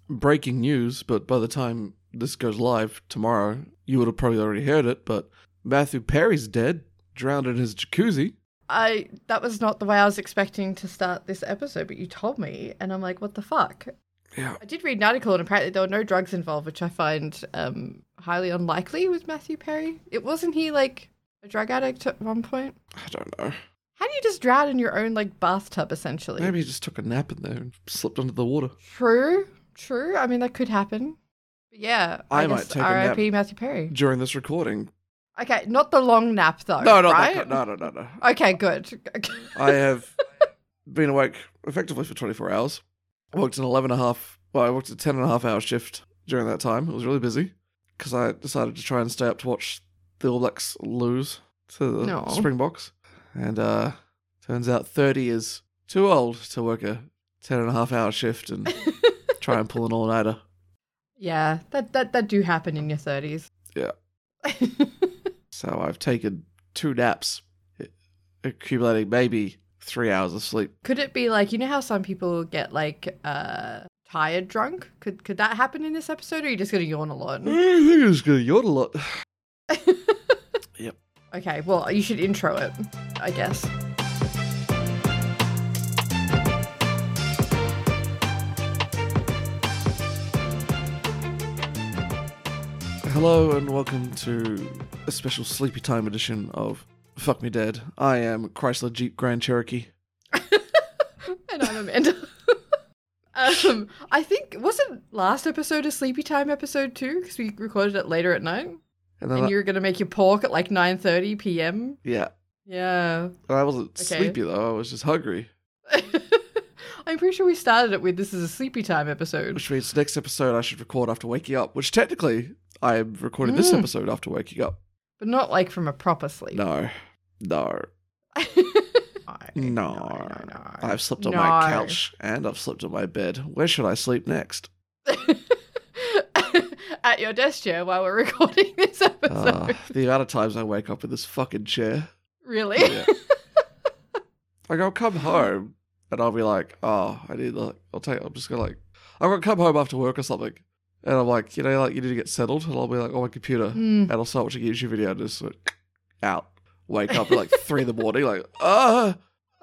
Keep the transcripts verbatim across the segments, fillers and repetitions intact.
breaking news, but by the time this goes live tomorrow, you would have probably already heard it, but Matthew Perry's dead, drowned in his jacuzzi. I that was not the way I was expecting to start this episode, but you told me, and I'm like, what the fuck? Yeah. I did read an article, and apparently there were no drugs involved, which I find um, highly unlikely with Matthew Perry. It wasn't he like a drug addict at one point? I don't know. How do you just drown in your own like bathtub, essentially? Maybe he just took a nap in there and slipped under the water. True, true. I mean, that could happen. But yeah, I, I might guess take a R I P nap Matthew Perry. during this recording. Okay, not the long nap though. No, not right? that. No, no, no, no. Okay, good. I have been awake effectively for twenty-four hours. I worked an eleven and a half, well, I worked a ten and a half hour shift during that time. It was really busy because I decided to try and stay up to watch the All Blacks lose to the No. Springboks. And uh, turns out thirty is too old to work a ten and a half hour shift and try and pull an all-nighter. Yeah, that, that, that do happen in your thirties. Yeah. So I've taken two naps, accumulating maybe three hours of sleep. Could it be like, you know how some people get like uh, tired drunk? Could could that happen in this episode, or are you just going to yawn a lot? I think I'm just going to yawn a lot. Yep. Okay, well, you should intro it, I guess. Hello and welcome to a special sleepy time edition of Fuck Me Dead. I am Chrysler Jeep Grand Cherokee. And I'm Amanda. um, I think, wasn't last episode a sleepy time episode too? Because we recorded it later at night. And, then And I, you were going to make your pork at like nine thirty p.m. yeah, Yeah. I wasn't Okay. sleepy though. I was just hungry. I'm pretty sure we started it with this is a sleepy time episode. Which means next episode I should record after waking up. Which technically I am recording this Mm. episode after waking up. But not like from a proper sleep. No, no, no, no. no, no. I've slept on No. my couch and I've slept on my bed. Where should I sleep next? At your desk chair while we're recording this episode. Uh, the amount of times I wake up in this fucking chair. Really? Yeah. Like I'll come home and I'll be like, oh, I need like, I'll take, I'm just gonna like, I'm gonna come home after work or something, and I'm like, you know, like you need to get settled, and I'll be like on my computer, Mm. and I'll start watching a YouTube video and just like, out, wake up at like three in the morning, like, ah,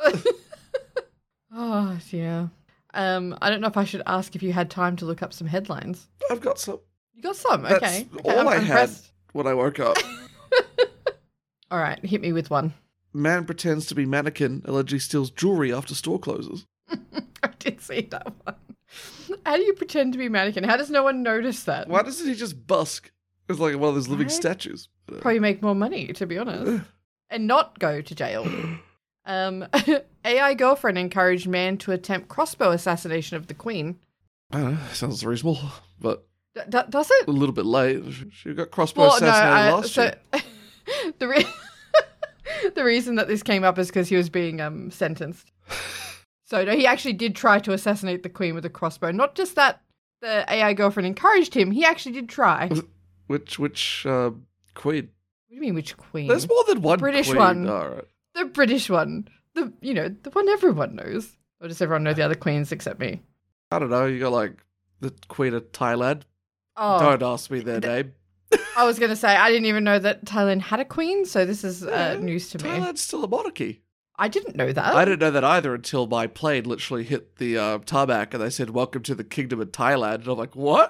Oh, dear. Um, I don't know if I should ask if you had time to look up some headlines. I've got some. You got some, That's okay. okay all I'm I had impressed. when I woke up. All right, hit me with one. Man pretends to be mannequin, allegedly steals jewelry after store closes. I did see that one. How do you pretend to be a mannequin? How does no one notice that? Why doesn't he just busk? It's like one of those living Right? statues. Probably make more money, to be honest. And not go to jail. Um, A I girlfriend encouraged man to attempt crossbow assassination of the Queen. I don't know, sounds reasonable, but D- d- does it? a little bit late. She got crossbow Well, no. assassinated I, last so year. the re- the reason that this came up is because he was being um sentenced. So no, he actually did try to assassinate the Queen with a crossbow. Not just that the A I girlfriend encouraged him; he actually did try. What Which which uh, queen? do you mean, which Queen? There's more than one British queen. one. All right. The British one. The you know the one everyone knows. Or does everyone know the other queens except me? I don't know. You got like the Queen of Thailand. Oh, Don't ask me their name. I was going to say I didn't even know that Thailand had a queen, so this is uh, Yeah, news to me. Thailand's still a monarchy. I didn't know that. I didn't know that either until my plane literally hit the uh, tarmac and they said, "Welcome to the Kingdom of Thailand." And I'm like, "What?"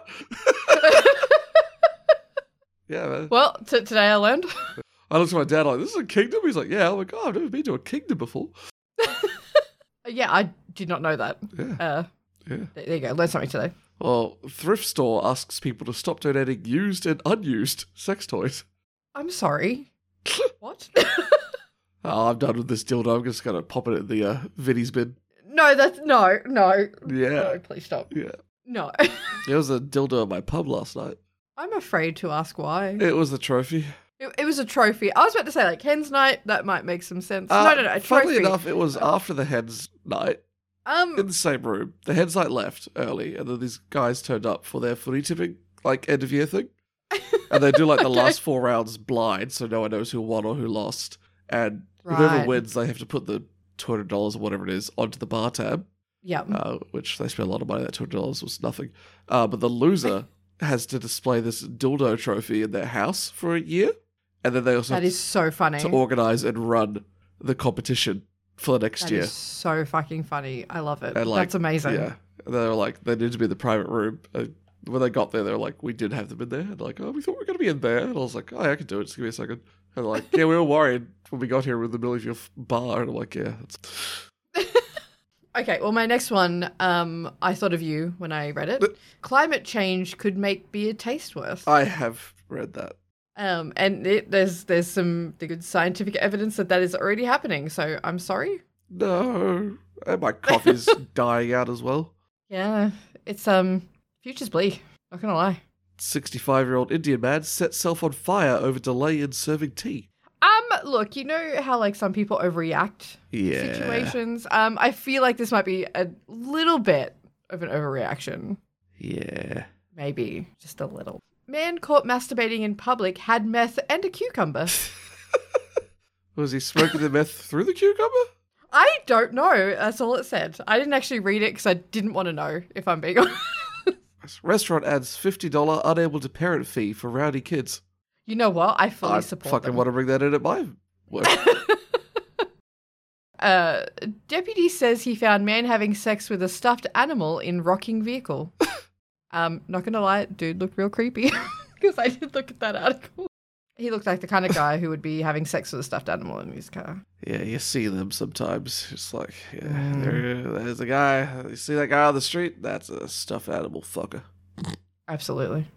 Yeah, man. Well, t- today I learned. I looked at my dad like, "This is a kingdom." He's like, "Yeah." I'm like, "Oh, I've never been to a kingdom before." Yeah, I did not know that. Yeah, Uh, yeah. there you go. Learned something today. Well, thrift store asks people to stop donating used and unused sex toys. I'm sorry. What? Oh, I'm done with this dildo. I'm just gonna pop it in the uh, Vinny's bin. No, that's no, no. Yeah, No, please stop. yeah. No. There was a dildo at my pub last night. I'm afraid to ask why. It was a trophy. It, it was a trophy. I was about to say, like, hen's night, that might make some sense. Uh, no, no, no, a Funnily trophy. enough, it was after the heads night um, in the same room. The heads night left early, and then these guys turned up for their footy tipping, like end of year thing. And they do like the Okay. last four rounds blind, so no one knows who won or who lost. And whoever Right. wins, they have to put the two hundred dollars or whatever it is onto the bar tab. Yeah. uh, which they spent a lot of money. That two hundred dollars was nothing. Uh, but the loser has to display this dildo trophy in their house for a year. And then they also That have is so funny. to organize and run the competition for the next That year. is so fucking funny. I love it. And, like, That's amazing. Yeah. And they were like, they need to be in the private room. Uh, when they got there, they were like, we did have them in there. And they're like, oh, we thought we were going to be in there. And I was like, oh, yeah, I can do it. Just give me a second. And they're like, yeah, we were worried when we got here in the middle of your f- bar. And I'm like, yeah. That's... Okay, well, my next one, um, I thought of you when I read it. Climate change could make beer taste worse. I have read that. Um, and it, there's there's some good scientific evidence that that is already happening. So I'm sorry. No. And my coffee's dying out as well. Yeah, it's um, future's bleak. Not gonna lie. sixty-five-year-old Indian man set self on fire over delay in serving tea. Um, look, you know how like some people overreact Yeah. situations. Um, I feel like this might be a little bit of an overreaction. Yeah. Maybe just a little. Man caught masturbating in public had meth and a cucumber. Was he smoking the meth through the cucumber? I don't know. That's all it said. I didn't actually read it because I didn't want to know, if I'm being honest. Restaurant adds fifty dollars unable to parent fee for rowdy kids. You know what? I fully I support fucking them. want to bring that in at my work. uh, deputy says he found man having sex with a stuffed animal in rocking vehicle. um, not gonna lie, dude looked real creepy because I did look at that article. He looked like the kind of guy who would be having sex with a stuffed animal in his car. Yeah, you see them sometimes. It's like, yeah, Mm. there, there's a guy. You see that guy on the street? That's a stuffed animal fucker. Absolutely.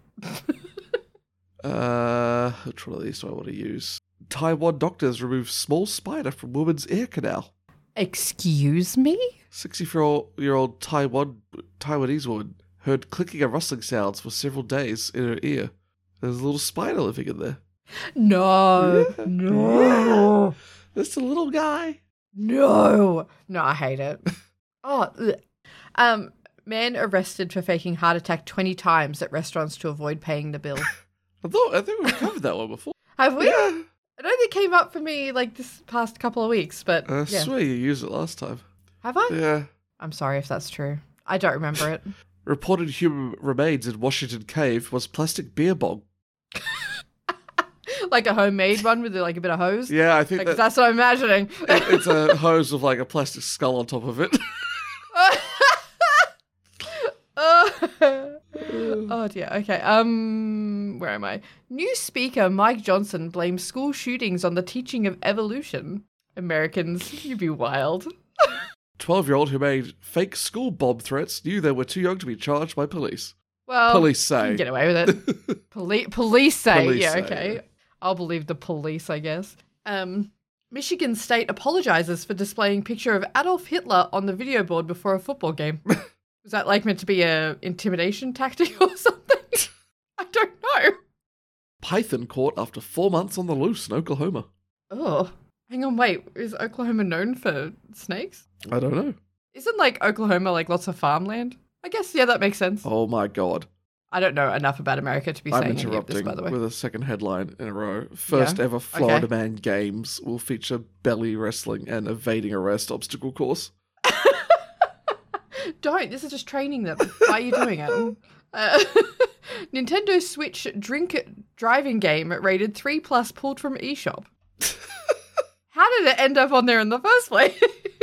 Uh, which one of these do I want to use? Taiwan doctors remove small spider from woman's ear canal. Excuse me? sixty-four-year-old Taiwan Taiwanese woman heard clicking and rustling sounds for several days in her ear. There's a little spider living in there. No. Yeah. No. It's a little guy. No. No, I hate it. Oh, ugh. um, man arrested for faking heart attack twenty times at restaurants to avoid paying the bill. I thought I think we've covered that one before. Have we? Yeah. I don't think it came up for me like this past couple of weeks, but I yeah. swear you used it last time. Have I? Yeah. I'm sorry if that's true. I don't remember it. Reported human remains in Washington cave was plastic beer bong. Like a homemade one with like a bit of hose? Yeah, I think Like, that, that's what I'm imagining. it- it's a hose with like a plastic skull on top of it. oh. Oh dear. Okay. Um, where am I? New speaker Mike Johnson blames school shootings on the teaching of evolution. Americans, you be wild. twelve-year-old who made fake school bomb threats knew they were too young to be charged by police. Well, Police you can say. get away with it. Poli- police say. Police yeah. say, Okay. yeah. I'll believe the police, I guess. Um, Michigan State apologizes for displaying picture of Adolf Hitler on the video board before a football game. Was that like meant to be a intimidation tactic or something? I don't know. Python caught after four months on the loose in Oklahoma. Oh, hang on, wait. Is Oklahoma known for snakes? I don't know. Isn't like Oklahoma like lots of farmland? I guess, yeah, that makes sense. Oh my god. I don't know enough about America to be I'm saying any of interrupting this, by the way. with a second headline in a row. First ever Florida Man Games will feature belly wrestling and evading arrest obstacle course. Don't. This is just training them. Why are you doing it? Uh, Nintendo Switch drink driving game rated three plus pulled from eShop. How did it end up on there in the first place?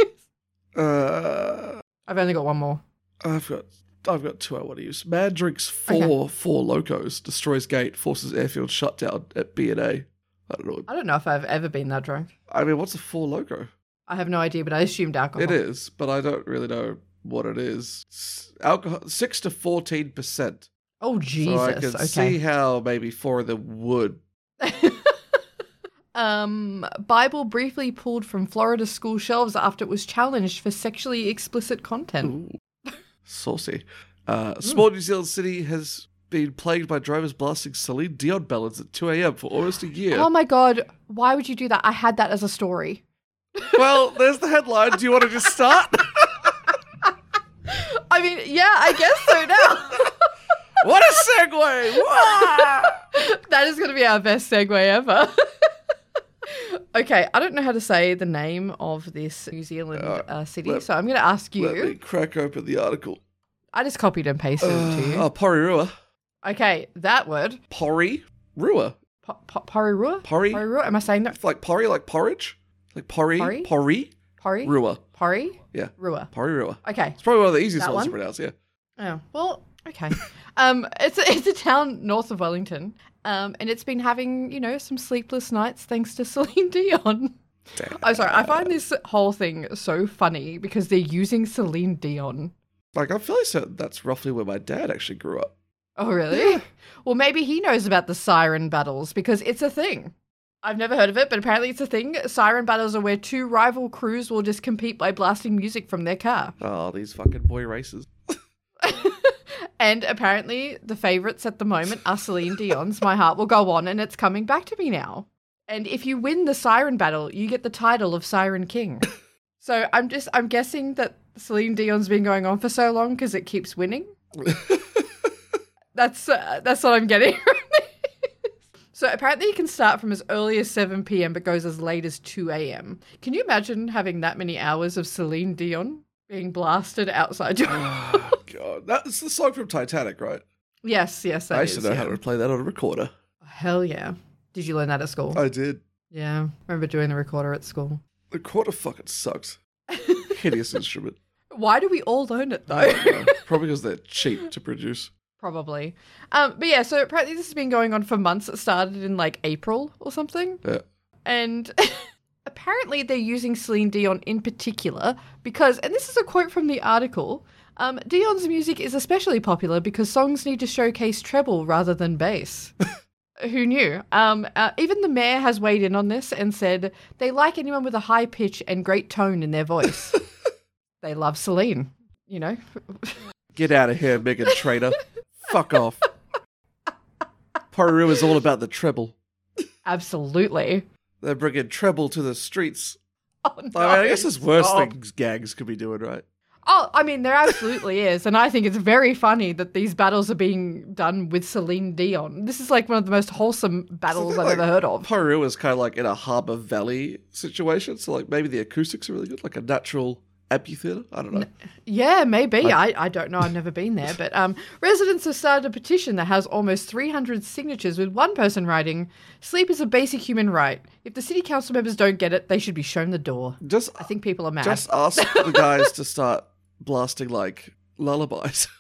Uh, I've only got one more. I've got I've got two I want to use. Man drinks four Okay. four locos, destroys gate, forces airfield shutdown at B and A. I don't know. I don't know if I've ever been that drunk. I mean, what's a four loco? I have no idea, but I assumed alcohol. It is, but I don't really know what it is. S- Alcohol, six to fourteen percent. Oh, Jesus. So I can okay. see how maybe four of them would. um, Bible briefly pulled from Florida school shelves after it was challenged for sexually explicit content. Ooh, saucy. Uh, small New Zealand city has been plagued by drivers blasting Celine Dion ballads at two a.m. for almost a year. Oh my God. Why would you do that? I had that as a story. Well, there's the headline. Do you want to just start? I mean, yeah, I guess so now. What a segue! Wah! That is going to be our best segue ever. Okay, I don't know how to say the name of this New Zealand Uh, uh, city, let- so I'm going to ask Let me you. crack open the article. I just copied and pasted it to you. Oh, Porirua. Okay, that word. Porirua. Po- po- Porirua? Pori? Porirua? Am I saying that? It's like porri, like porridge? Like porri? Porri? Porri? Pori? Rua. Pori? Yeah. Rua. Porirua. Okay. It's probably one of the easiest That ones to one? pronounce, yeah. Oh, well, okay. um, it's a, it's a town north of Wellington, um, and it's been having, you know, some sleepless nights thanks to Celine Dion. Damn. I'm sorry, I find this whole thing so funny because they're using Celine Dion. Like, I feel like so that's roughly where my dad actually grew up. Oh, really? Well, maybe he knows about the siren battles because it's a thing. I've never heard of it, but apparently it's a thing. Siren battles are where two rival crews will just compete by blasting music from their car. Oh, these fucking boy races. And apparently the favourites at the moment are Celine Dion's My Heart Will Go On, and it's coming back to me now. And if you win the siren battle, you get the title of Siren King. So I'm just, I'm guessing that Celine Dion's been going on for so long because it keeps winning. That's uh, that's what I'm getting from this. So apparently you can start from as early as seven p.m. but goes as late as two a.m. Can you imagine having that many hours of Celine Dion being blasted outside your Oh, God. That's the song from Titanic, right? Yes, yes, that I used to is, know yeah. how to play that on a recorder. Hell yeah. Did you learn that at school? I did. Yeah, I remember doing the recorder at school. The recorder fucking sucks. Hideous instrument. Why do we all learn it though? I don't know. Probably because they're cheap to produce. Probably. Um, but yeah, so apparently this has been going on for months. It started in like April or something. Yeah. And apparently they're using Celine Dion in particular because, and this is a quote from the article, um, Dion's music is especially popular because songs need to showcase treble rather than bass. Who knew? Um, uh, even the mayor has weighed in on this and said they like anyone with a high pitch and great tone in their voice. They love Celine, you know. Get out of here, Megan Trainor. Fuck off. Porirua is all about the treble. Absolutely. They're bringing treble to the streets. Oh, no, I mean, I guess there's worse stop. things gangs could be doing, right? Oh, I mean, there absolutely is. And I think it's very funny that these battles are being done with Celine Dion. This is like one of the most wholesome battles So I've like, ever heard of. Porirua is kind of like in a Harbour Valley situation. So, like, maybe the acoustics are really good, like a natural amphitheatre. I don't know. Yeah, maybe. I, I don't know. I've never been there. But um, residents have started a petition that has almost three hundred signatures with one person writing, sleep is a basic human right. If the city council members don't get it, they should be shown the door. Just, I think people are mad. just ask the guys to start blasting, like, lullabies.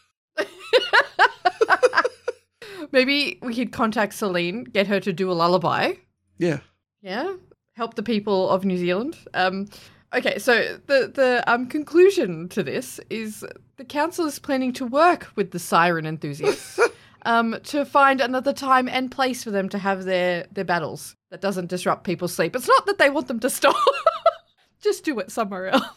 Maybe we could contact Celine, get her to do a lullaby. Yeah. Yeah, help the people of New Zealand. Um, okay, so the the um, conclusion to this is the council is planning to work with the siren enthusiasts um, to find another time and place for them to have their, their battles that doesn't disrupt people's sleep. It's not that they want them to stop. Just do it somewhere else.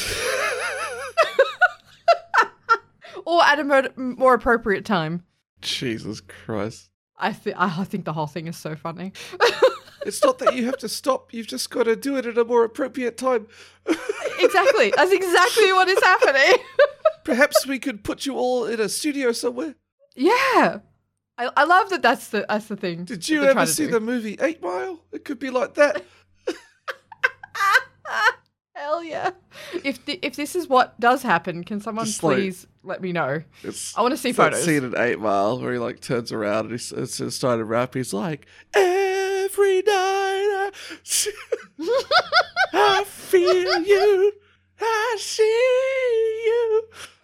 Or at a more, more appropriate time. Jesus Christ. I, th- I think the whole thing is so funny. It's not that you have to stop. You've just got to do it at a more appropriate time. Exactly. That's exactly what is happening. Perhaps we could put you all in a studio somewhere. Yeah. I, I love that that's the that's the thing. Did that you they're ever trying to see do. the movie Eight Mile? It could be like that. Hell yeah. If the, if this is what does happen, can someone Just like- please let me know? It's, I want to see it's that photos. scene in Eight Mile where he like turns around and he's it's it's starting to rap. He's like, every night I, see- I feel you, I see you.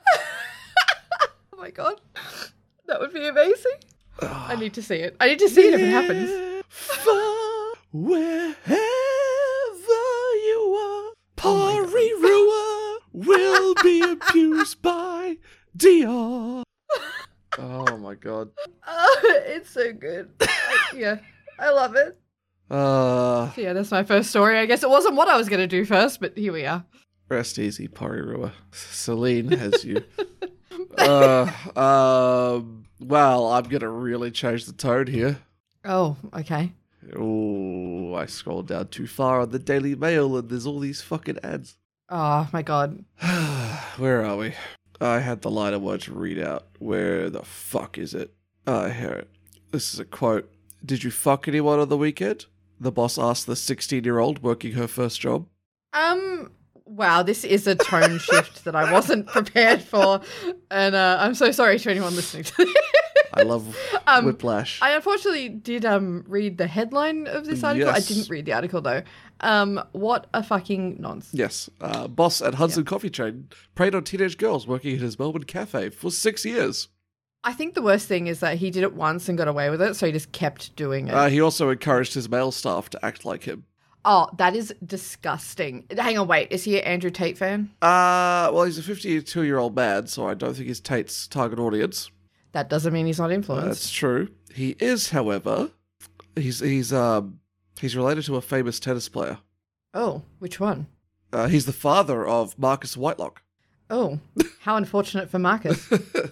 Oh my god. That would be amazing. Ah. I need to see it. I need to see it if it happens. Far wherever you are, Oh Porirua will be abused by Dion. Oh my god. Oh, it's so good. I- yeah. I love it. Uh, So yeah, that's my first story. I guess it wasn't what I was going to do first, but here we are. rest easy, Porirua. Celine has you. uh, um, well, I'm gonna really change the tone here. Oh, okay. Oh, I scrolled down too far on the Daily Mail and there's all these fucking ads. Oh my god. Where are we? I had the line I wanted to read out. Where the fuck is it? I hear it. This is a quote. Did you fuck anyone on the weekend? the boss asked the sixteen-year-old working her first job? Um, wow, this is a tone shift that I wasn't prepared for. And uh, I'm so sorry to anyone listening to this. I love um, Whiplash. I unfortunately did um read the headline of this article. Yes. I didn't read the article though. Um, what a fucking nonce. Yes. Uh, boss at Hudson Coffee Chain preyed on teenage girls working at his Melbourne cafe for six years. I think the worst thing is that he did it once and got away with it, so he just kept doing it. Uh, he also encouraged his male staff to act like him. Oh, that is disgusting. Hang on, wait. Is he an Andrew Tate fan? Uh, well, he's a fifty-two-year-old man, so I don't think he's Tate's target audience. That doesn't mean he's not Uh, influenced. that's true. He is, however, he's he's um he's related to a famous tennis player. Oh, which one? Uh, he's the father of Marcus Whitelock. Oh, how unfortunate for Marcus.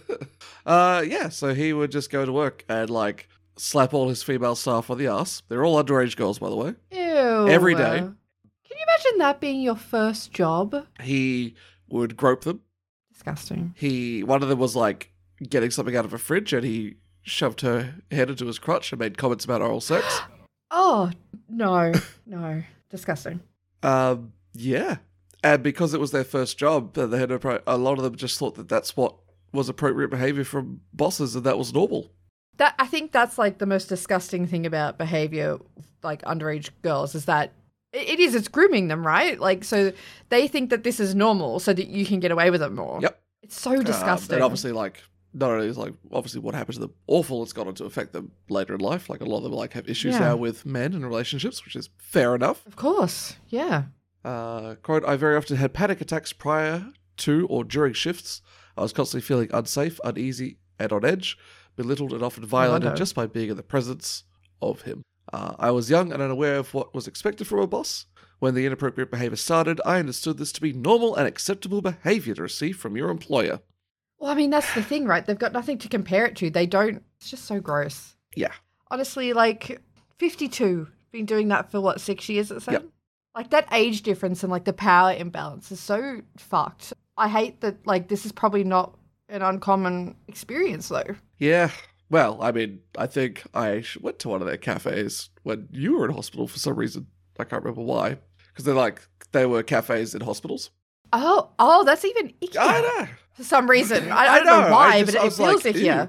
uh, yeah, so he would just go to work and, like, slap all his female staff on the ass. They're all underage girls, by the way. Ew. Every day. Can you imagine that being your first job? He would grope them. Disgusting. He One of them was, like, getting something out of a fridge, and he shoved her head into his crotch and made comments about oral sex. Oh, no. No. Disgusting. Um, yeah. And because it was their first job, uh, they had a, a lot of them just thought that that's what was appropriate behavior from bosses, and that was normal. That I think that's like the most disgusting thing about behavior, like underage girls, is that it, it is, it's grooming them, right? Like, so they think that this is normal so that you can get away with it more. Yep. It's so disgusting. Um, and obviously, like, not only is, like, obviously what happens to them awful, it's gone on to affect them later in life. Like, a lot of them, like, have issues Yeah. now with men and relationships, which is fair enough. Of course. Yeah. Uh, quote, I very often had panic attacks prior to or during shifts. I was constantly feeling unsafe, uneasy, and on edge, belittled and often violated wonder. just by being in the presence of him. Uh, I was young and unaware of what was expected from a boss. When the inappropriate behavior started, I understood this to be normal and acceptable behavior to receive from your employer. Well, I mean, that's the thing, right? They've got nothing to compare it to. They don't. It's just so gross. Yeah. Honestly, like, fifty-two. Been doing that for, what, six years it said? Yep. Like, that age difference and, like, the power imbalance is so fucked. I hate that, like, this is probably not an uncommon experience, though. Yeah. Well, I mean, I think I sh- went to one of their cafes when you were in hospital for some reason. I can't remember why. Because they're like, they were cafes in hospitals. Oh, oh, that's even ickier. I know. For some reason. I, I I don't know, know, why, I just- but I it, it was feels like, ickier.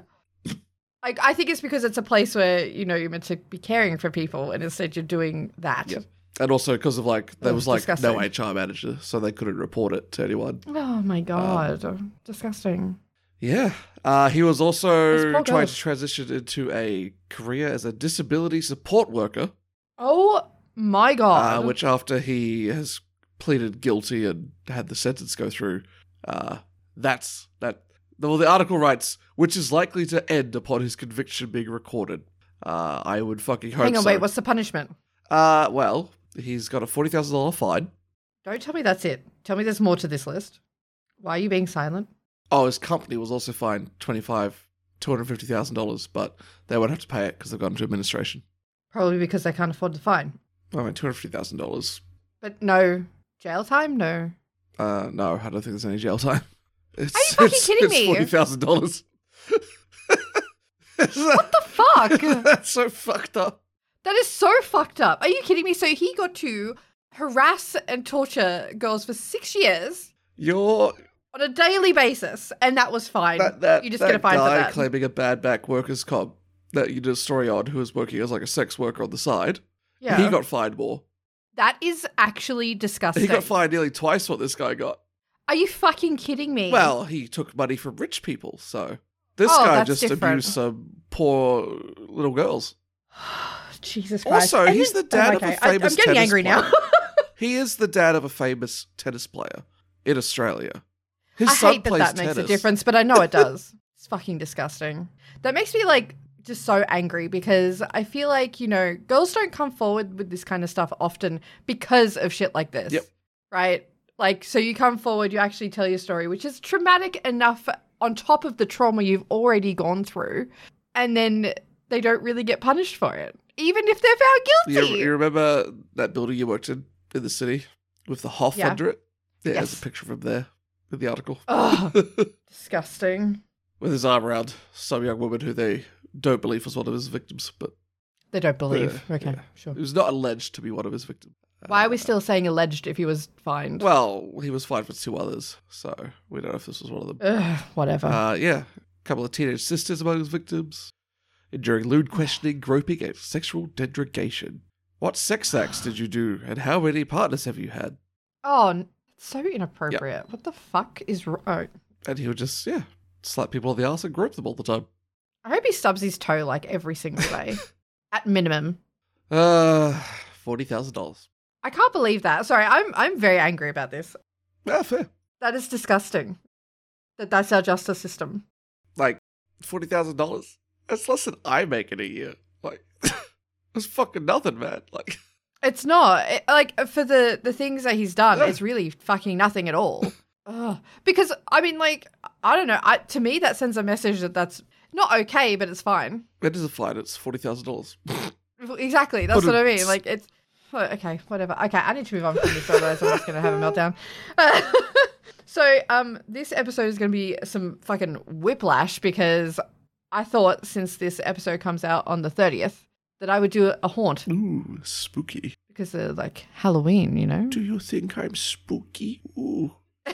Like, I think it's because it's a place where, you know, you're meant to be caring for people, and instead you're doing that. Yeah. And also because of, like, there Ugh, was, like, disgusting. no H R manager, so they couldn't report it to anyone. Oh, my God. Disgusting. Yeah. Uh, he was also Those poor trying girls. to transition into a career as a disability support worker, Oh, my God. uh, which after he has pleaded guilty and had the sentence go through, uh, that's, that, well, the article writes, which is likely to end upon his conviction being recorded. Uh, I would fucking hope Hang on, so. wait, what's the punishment? Uh, well, he's got a forty thousand dollars fine. Don't tell me that's it. Tell me there's more to this list. Why are you being silent? Oh, his company was also fined twenty-five, two hundred fifty thousand dollars, but they won't have to pay it because they've gone into administration. Probably because they can't afford the fine. I mean, two hundred fifty thousand dollars. But no jail time? No. Uh, no, I don't think there's any jail time. It's, Are you fucking it's, kidding it's me? forty thousand dollars. What the fuck? That's so fucked up. That is so fucked up. Are you kidding me? So he got to harass and torture girls for six years You're on a daily basis, and that was fine. that that, you just that get a fine for guy that. claiming a bad back workers' comp that you did a story on, who was working as like a sex worker on the side. Yeah. He got fined more. That is actually disgusting. He got fined nearly twice what this guy got. Are you fucking kidding me? Well, he took money from rich people, so this Oh, guy that's just different. abused some poor little girls. Jesus Christ. Also, And he's then- the dad oh, of a okay. I- famous I'm getting tennis angry now. player. He is the dad of a famous tennis player in Australia. His I son hate that plays that makes tennis. a difference, but I know it does. It's fucking disgusting. That makes me like just so angry because I feel like, you know, girls don't come forward with this kind of stuff often because of shit like this. Yep. Right? Like, so you come forward, you actually tell your story, which is traumatic enough on top of the trauma you've already gone through, and then they don't really get punished for it, even if they're found You, guilty. you remember that building you worked in in the city with the Hoff Yeah. under it? Yeah, there's Yes. a picture of him there in the article. Ugh, disgusting. With his arm around some young woman who they don't believe was one of his victims. But They don't believe. Yeah, okay, yeah. sure. He was not alleged to be one of his victims. Why are we still saying alleged if he was fined? Well, he was fined for two others, so we don't know if this was one of them. Ugh, whatever. Uh, yeah, a couple of teenage sisters among his victims, enduring lewd questioning, groping, and sexual degradation. What sex acts did you do, and how many partners have you had? Oh, n- so inappropriate. What the fuck is wrong? And he would just, yeah, slap people on the arse and grope them all the time. I hope he stubs his toe like every single day. At minimum. Uh, forty thousand dollars. I can't believe that. Sorry, I'm I'm very angry about this. Yeah, fair. That is disgusting. That that's our justice system. Like, forty thousand dollars? That's less than I make in a year. Like, that's fucking nothing, man. Like, It's not. It- like, for the, the things that he's done, Yeah. it's really fucking nothing at all. Ugh. Because, I mean, like, I don't know. I, to me, that sends a message that that's not okay, but it's fine. it is a fine. It's forty thousand dollars. Exactly. That's But what I mean. it's- Like, it's... oh, okay, whatever. Okay, I need to move on from this, otherwise I'm just going to have a meltdown. So, um, this episode is going to be some fucking whiplash because I thought since this episode comes out on the thirtieth that I would do a haunt Ooh, spooky. because of, like, Halloween, you know? Do you think I'm spooky? Ooh.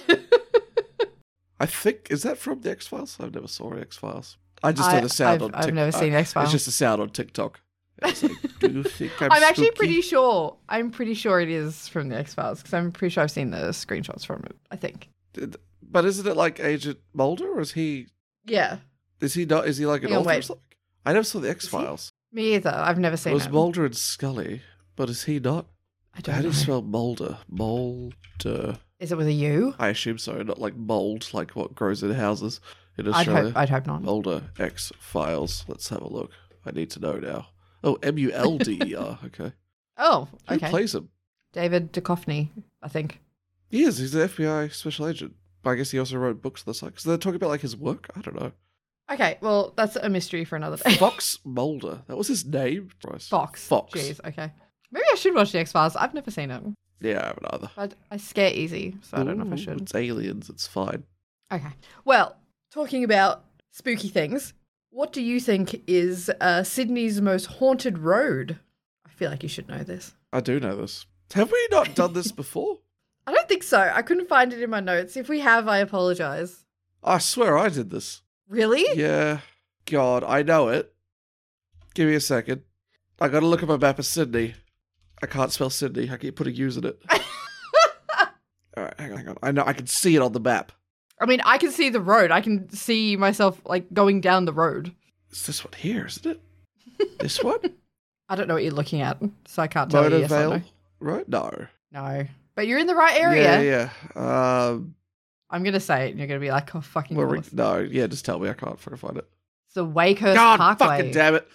I think, is that from the X-Files? I've never saw X-Files. I just I- know the sound I've- on TikTok. I've never seen X-Files. It's just a sound on TikTok. It's like, do you think I'm I'm actually spooky? pretty sure. I'm pretty sure it is from the X Files because I'm pretty sure I've seen the screenshots from it. I think. Did- But isn't it like Agent Mulder, or is he, Yeah, is he not, is he like an Hang on, author or wait. something? I never saw the X-Files. me either. I've never It seen was it. Mulder and Scully, but is he not? I don't How do know. you spell Mulder? Mulder. Is it with a U? I assume so, not like mold, like what grows in houses in I'd Australia. hope. I'd hope not. Mulder X-Files. Let's have a look. I need to know now. Oh, M U L D E R. Okay. Oh, Who okay. plays him? David Duchovny, I think. He is. He's an F B I special agent. But I guess he also wrote books on the side. Because they're talking about like his work. I don't know. Okay, well, that's a mystery for another day. Fox Mulder. That was his name. Christ. Fox. Fox. Jeez. Okay. Maybe I should watch the X Files. I've never seen it. Yeah, I haven't either. But I scare easy, so I don't know if I Ooh, should. It's aliens. It's fine. Okay. Well, talking about spooky things, what do you think is uh, Sydney's most haunted road? I feel like you should know this. I do know this. Have we not done this before? I don't think so. I couldn't find it in my notes. If we have, I apologize. I swear I did this. Really? Yeah. God, I know it. Give me a second. I gotta look at my map of Sydney. I can't spell Sydney. I keep putting U's in it. Alright, hang on, hang on. I know I can see it on the map. I mean, I can see the road. I can see myself, like, going down the road. It's this one here, isn't it? This one? I don't know what you're looking at, so I can't tell you yes or no. Vale, right? No. No. But you're in the right area. Yeah, yeah. Um, I'm going to say it, and you're going to be like, oh, fucking where we, course. no, yeah, just tell me. I can't fucking find it. It's the Wakehurst God Parkway. fucking damn it.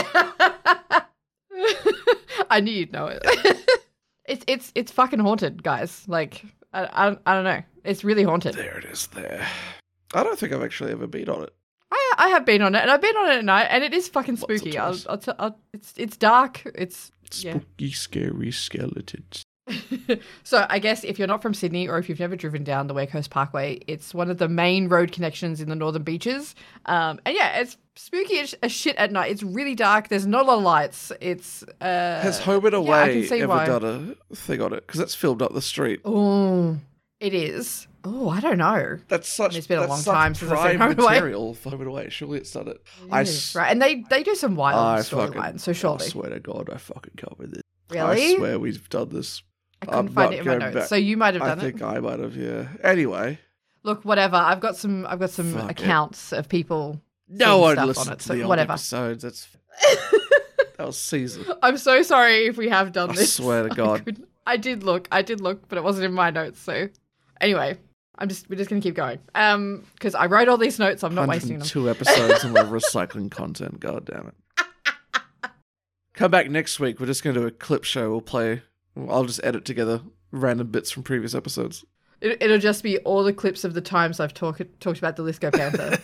I knew you'd know it. it's it's it's fucking haunted, guys. Like I, I I don't know. It's really haunted. There it is there. I don't think I've actually ever been on it. I I have been on it, and I've been on it at night, and it is fucking Lots of spooky. I'll, times. I'll, t- I'll it's it's dark. It's yeah. Spooky, scary skeletons. So I guess if you're not from Sydney or if you've never driven down the Wakehurst Parkway, it's one of the main road connections in the northern beaches. Um, and yeah, it's spooky as, as shit at night. It's really dark. There's not a lot of lights. It's uh, Has Home and yeah, I Away can see ever why. done a thing on it? Because that's filmed up the street. Oh, it is. Oh, I don't know. That's such. It's been a that's long such time since I've seen prime Home and Away. material for Home and Away. Surely it's done it. I, s- right, and they they do some wild I fucking. storylines. So I surely, swear to God, I fucking covered this. really, I swear we've done this. I couldn't I'm find not it in my going notes. back. So you might have I done think it. I might have. Yeah. Anyway, Look, whatever. I've got some. I've got some Fuck it. accounts of people. no seeing one stuff listened on it. to So the old whatever. episodes. That's that was season. I'm so sorry if we have done I this. swear to I God. couldn't- I did look. I did look, but it wasn't in my notes. So anyway, I'm just. We're just gonna keep going. Um, because I wrote all these notes. I'm not wasting them. Two episodes and we're recycling content. God damn it. Come back next week. We're just going to do a clip show. We'll play. I'll just edit together random bits from previous episodes. It, it'll just be all the clips of the times I've talked talked about the Lisco Panther.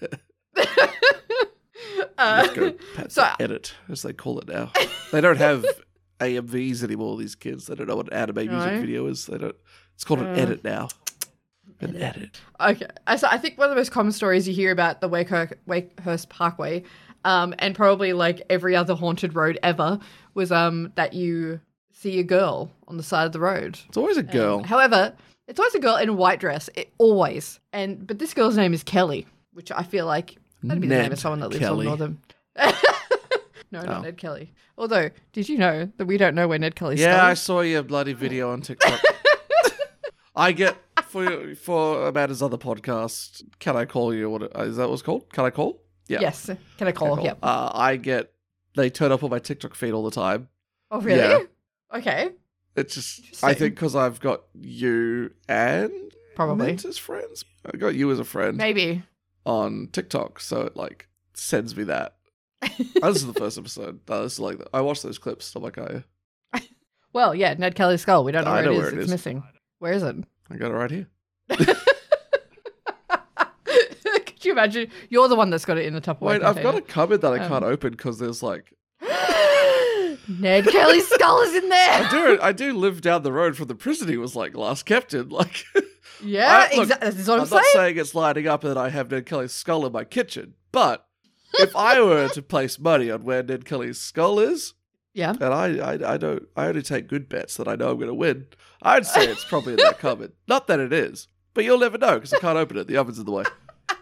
uh, Let's go pat so- the edit, as they call it now. They don't have A M Vs anymore, these kids. They don't know what an anime music No? video is. They don't. It's called an Uh, edit now. An edit. Okay, I- so I think one of the most common stories you hear about the Wakehurst, Wakehurst Parkway Um, and probably like every other haunted road ever was um that you see a girl on the side of the road. It's always a girl. Um, however, it's always a girl in a white dress. It, always. And but this girl's name is Kelly, which I feel like that'd be the name Ned of someone that lives Kelly. on Northern. No, not Oh. Ned Kelly. Although, did you know that we don't know where Ned Kelly's Yeah, skull I is? saw your bloody video on TikTok. I get for for Amanda's other podcast. Can I call you? What is that? What's it called? Can I call? Yeah. Yes. Can I call? Can I Yep. Uh, I get they turn up on my TikTok feed all the time. Oh, really? Yeah. Okay. It's just I Interesting. think because I've got you and Probably. Mint as friends. I got you as a friend Maybe. on TikTok, so it like sends me that. Oh, this is the first episode. Oh, this is like I watched those clips. I'm like, oh, yeah. Well, yeah, Ned Kelly's skull. We don't know I where know it is. where it it's is. missing. Where is it? I got it right here. Could you imagine? You're the one that's got it in the Tupperware Wait, I've got a container. cupboard that I Um, can't open because there's like Ned Kelly's skull is in there. I do I do live down the road from the prison he was like last kept in. Like Yeah, I- look, exactly. That's what I'm, I'm saying. not saying it's lining up and that I have Ned Kelly's skull in my kitchen, but if I were to place money on where Ned Kelly's skull is, Yeah. and I, I I don't I only take good bets that I know I'm going to win, I'd say it's probably in that cupboard. Not that it is, but you'll never know because I can't open it. The oven's in the way.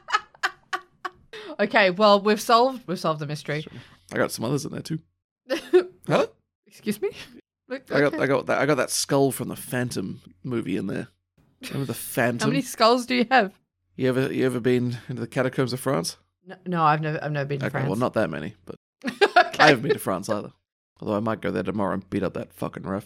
Okay. Well, we've solved we've solved the mystery. I got some others in there too. Huh? Excuse me. Look, I got okay. I got that I got that skull from the Phantom movie in there. Remember the Phantom? How many skulls do you have? You ever you ever been into the catacombs of France? No, no I've never I've never been to Okay, France. well not that many, but Okay. I haven't been to France either. Although I might go there tomorrow and beat up that fucking ref.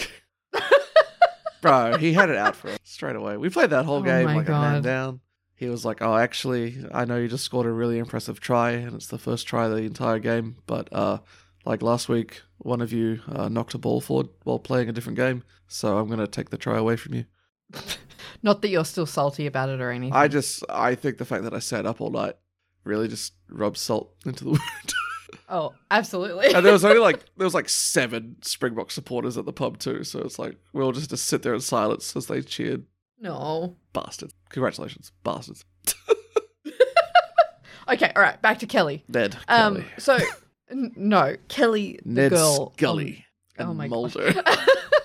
Bro, he had it out for us straight away. We played that whole Oh game my like a man God. down. He was like, "Oh, actually, I know you just scored a really impressive try, and it's the first try of the entire game. But uh, like last week, one of you uh, knocked a ball forward while playing a different game, so I'm gonna take the try away from you." Not that you're still salty about it or anything. I just, I think the fact that I sat up all night really just rubbed salt into the wound. Oh, absolutely. And there was only like there was like seven Springbok supporters at the pub too, so it's like we all just had to sit there in silence as they cheered. No. Bastards! Congratulations, bastards. Okay, all right, back to Kelly. Ned, Um, Kelly, so n- no, Kelly, the Ned girl. Scully, um, and oh my Mulder. God.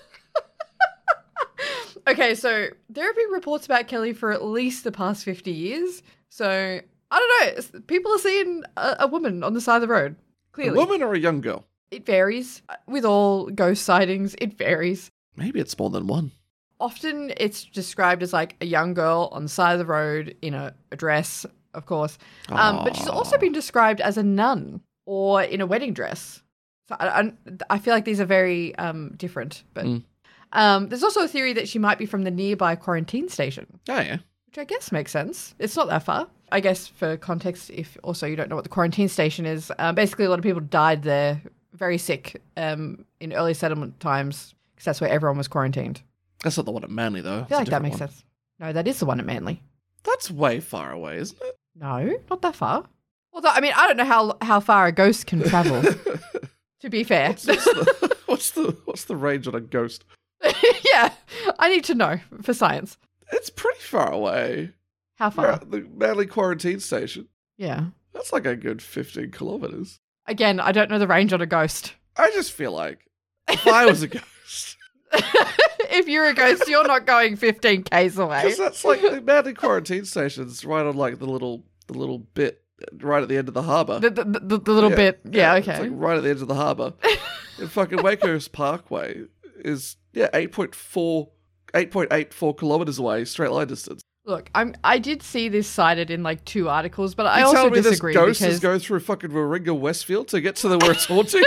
Okay, so there have been reports about Kelly for at least the past fifty years. So I don't know. it's- People are seeing a, a woman on the side of the road. A Clearly, woman or a young girl? it varies with all ghost sightings. It varies. Maybe it's more than one. Often it's described as like a young girl on the side of the road in a, a dress, of course. Um, but she's also Aw. been described as a nun or in a wedding dress. So I, I, I feel like these are very um, different. But Mm. um, there's also a theory that she might be from the nearby quarantine station, Oh yeah. which I guess makes sense. It's not that far. I guess for context, if also you don't know what the quarantine station is, uh, basically a lot of people died there very sick um, in early settlement times because that's where everyone was quarantined. That's not the one at Manly though. I feel like that makes sense. No, that is the one at Manly. That's way far away, isn't No, not that far. Although, I mean, I don't know how how far a ghost can travel, it? to be fair. what's, what's, the, what's the what's the range on a ghost? Yeah, I need to know for science. It's pretty far away. How We're far? at the Manly quarantine station. Yeah. That's like a good fifteen kilometers. Again, I don't know the range on a ghost. I just feel like if I was a ghost, If you're a ghost, you're not going fifteen k's away. because that's like the Manly quarantine station's right on like the little the little bit right at the end of the harbour. The, the, the, the little bit. Yeah, It's okay. like right at the edge of the harbour. And fucking Wakehurst Parkway is yeah eight point four eight point eight four kilometers away, straight line distance. Look, I'm, I did see this cited in like two articles, but I You also tell me disagree this ghost because is going through fucking Warringah Westfield to get to the where it's haunting?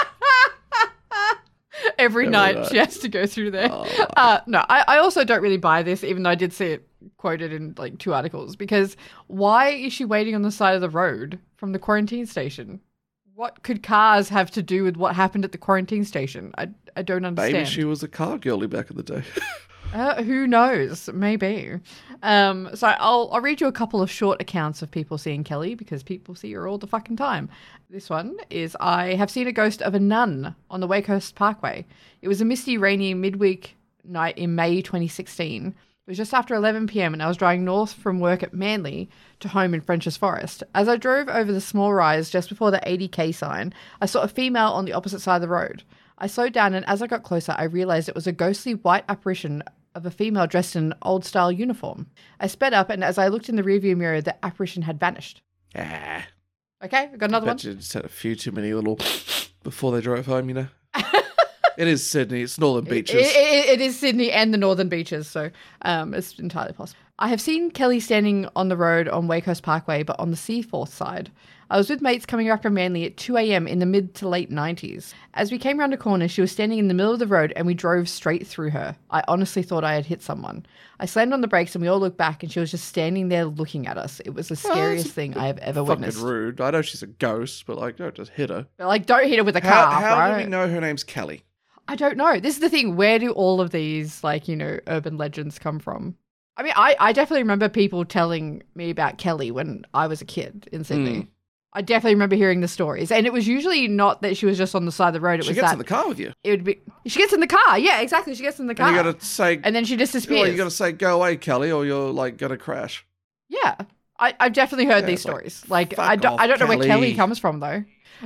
every Every night night. she has to go through there. Oh. Uh, no, I, I also don't really buy this, even though I did see it quoted in like two articles, because why is she waiting on the side of the road from the quarantine station? What could cars have to do with what happened at the quarantine station? I, I don't understand. Maybe she was a car girlie back in the day. Uh, who knows? Maybe. Um, so I'll I'll read you a couple of short accounts of people seeing Kelly because people see her all the fucking time. This one is: I have seen a ghost of a nun on the Wakehurst Parkway. It was a misty, rainy midweek night in May twenty sixteen. It was just after eleven p.m. and I was driving north from work at Manly to home in French's Forest. As I drove over the small rise just before the eighty k sign, I saw a female on the opposite side of the road. I slowed down, and as I got closer, I realised it was a ghostly white apparition of a female dressed in an old-style uniform. I sped up, and as I looked in the rearview mirror, the apparition had vanished. Ah. Okay, I've got another Bet one. you just had a few too many little before they drove home, you know. It is Sydney. It's Northern Beaches. It, it, it is Sydney and the Northern Beaches, so um, it's entirely possible. I have seen Kelly standing on the road on Wakehurst Parkway, but on the Seaforth side. I was with mates coming up from Manly at two a.m. in the mid to late nineties. As we came round a corner, she was standing in the middle of the road and we drove straight through her. I honestly thought I had hit someone. I slammed on the brakes and we all looked back and she was just standing there looking at us. It was the scariest thing I have ever Fucking witnessed. rude. I know she's a ghost, but like, don't just hit her. But, like, don't hit her with a How, car, how right? do we know her name's Kelly? I don't know. This is the thing. Where do all of these, like, you know, urban legends come from? I mean, I, I definitely remember people telling me about Kelly when I was a kid in Sydney. Mm. I definitely remember hearing the stories. And it was usually not that she was just on the side of the road. It She was gets that in the car with you. it would be, she gets in the car. Yeah, exactly. She gets in the car. And you got to say, And then she just disappears. well, you got to say, go away, Kelly, or you're like going to crash. Yeah. I, I've definitely heard Yeah, these it's like, stories. Like, fuck I don't, off, I don't know where Kelly. Kelly comes from, though.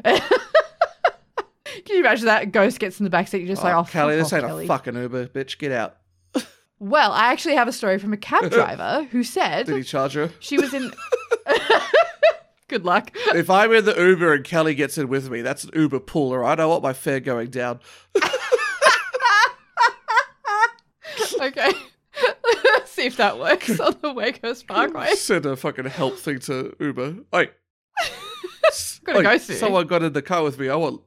Can you imagine that? A ghost gets in the backseat. You're just like, oh, Kelly, fuck this off, ain't Kelly. a fucking Uber, bitch. Get out. Well, I actually have a story from a cab driver who said Did he charge her? she was in... Good luck. If I'm in the Uber and Kelly gets in with me, that's an Uber pull, all right? I want my fare going down. Okay. See if that works on the Wakehurst Parkway. Send a fucking help thing to Uber. Oi. Gotta Oi, go soon. someone got in the car with me. I want...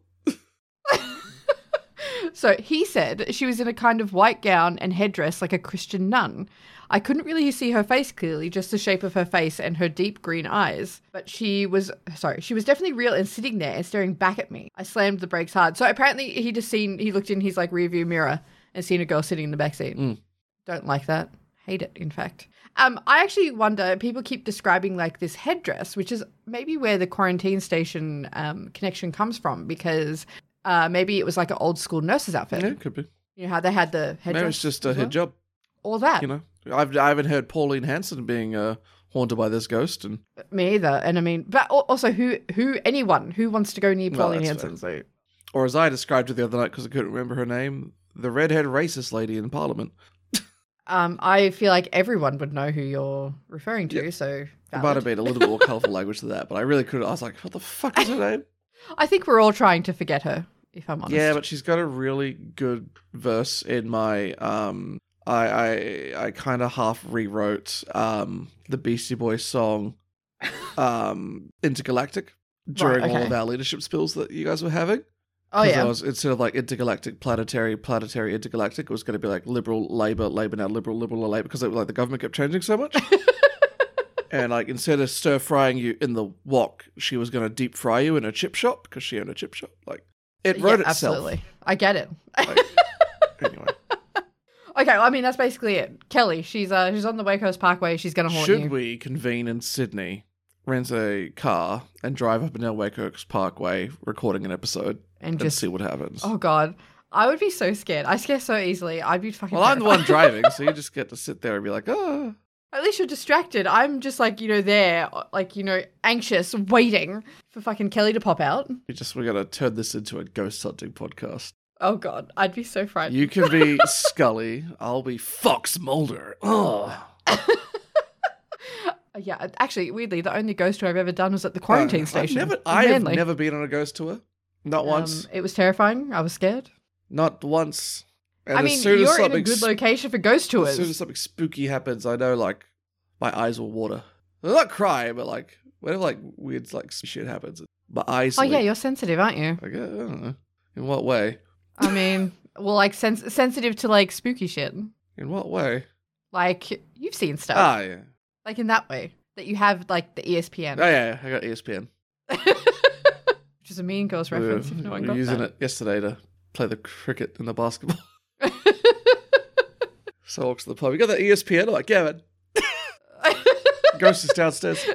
So he said she was in a kind of white gown and headdress like a Christian nun. I couldn't really see her face clearly, just the shape of her face and her deep green eyes. But she was, sorry, she was definitely real and sitting there and staring back at me. I slammed the brakes hard. So apparently he just seen, he looked in his like rearview mirror and seen a girl sitting in the backseat. Mm. Don't like that. Hate it, in fact. Um, I actually wonder, people keep describing like this headdress, which is maybe where the quarantine station um, connection comes from, because uh, maybe it was like an old school nurse's outfit. Yeah, could be. You know how they had the headdress? Maybe it's just a as well? head job, Or that. you know? I've, I haven't heard Pauline Hanson being uh, haunted by this ghost. And Me either. And I mean, but al- also who, who, anyone who wants to go near Well, Pauline that's Hanson. So, Or as I described it the other night because I couldn't remember her name, the redhead racist lady in Parliament. um, I feel like everyone would know who you're referring to. So, It might valid. have been a little bit more colourful language than that, but I really couldn't. I was like, what the fuck is her name? I think we're all trying to forget her, if I'm honest. Yeah, but she's got a really good verse in my. Um, I I, I kind of half rewrote um, the Beastie Boys song, um, Intergalactic, during Right, all okay. of our leadership spills that you guys were having. Oh, 'Cause yeah. I was, instead of like intergalactic, planetary, planetary, intergalactic, it was going to be like liberal, Labour, Labour now, liberal, liberal, Labour, because like the government kept changing so much. And like instead of stir frying you in the wok, she was going to deep fry you in a chip shop because she owned a chip shop. Like it wrote yeah, itself. absolutely. I get it. Like, anyway, Okay, well, I mean, that's basically it. Kelly, she's uh, she's on the Wakehurst Parkway. She's going to haunt should you. we convene in Sydney, rent a car, and drive up and down Wakehurst Parkway, recording an episode, And and just, see what happens? oh, God. I would be so scared. I scare so easily. I'd be fucking Well, I'm the one terrified. driving, so you just get to sit there and be like, oh. At least you're distracted. I'm just like, you know, there, like, you know, anxious, waiting for fucking Kelly to pop out. We just we're gonna turn this into a ghost hunting podcast. Oh, God. I'd be so frightened. You can be Scully, I'll be Fox Mulder. Oh, Yeah, actually, weirdly, the only ghost tour I've ever done was at the quarantine I've station. never, in I have Manly. never been on a ghost tour. Not Um, once. It was terrifying. I was scared. Not once. And I as mean, soon as you're in a something good sp- location for ghost As tours. soon as something spooky happens, I know like my eyes will water. Well, not cry, but like whenever like weird like shit happens, my eyes. Oh, yeah, leak. you're sensitive, aren't you? Like, I don't know. In what way? I mean, well, like, sens- sensitive to, like, spooky shit. In what way? Like, you've seen stuff. Ah, yeah. Like, in that way. That you have, like, the E S P N. Oh yeah, I got E S P N. Which is a Mean Girls We were, reference, if no we one were got using that. it yesterday to play the cricket and the basketball. So I walked to the pub. You got that E S P N? I'm like, yeah, man. Ghost is downstairs.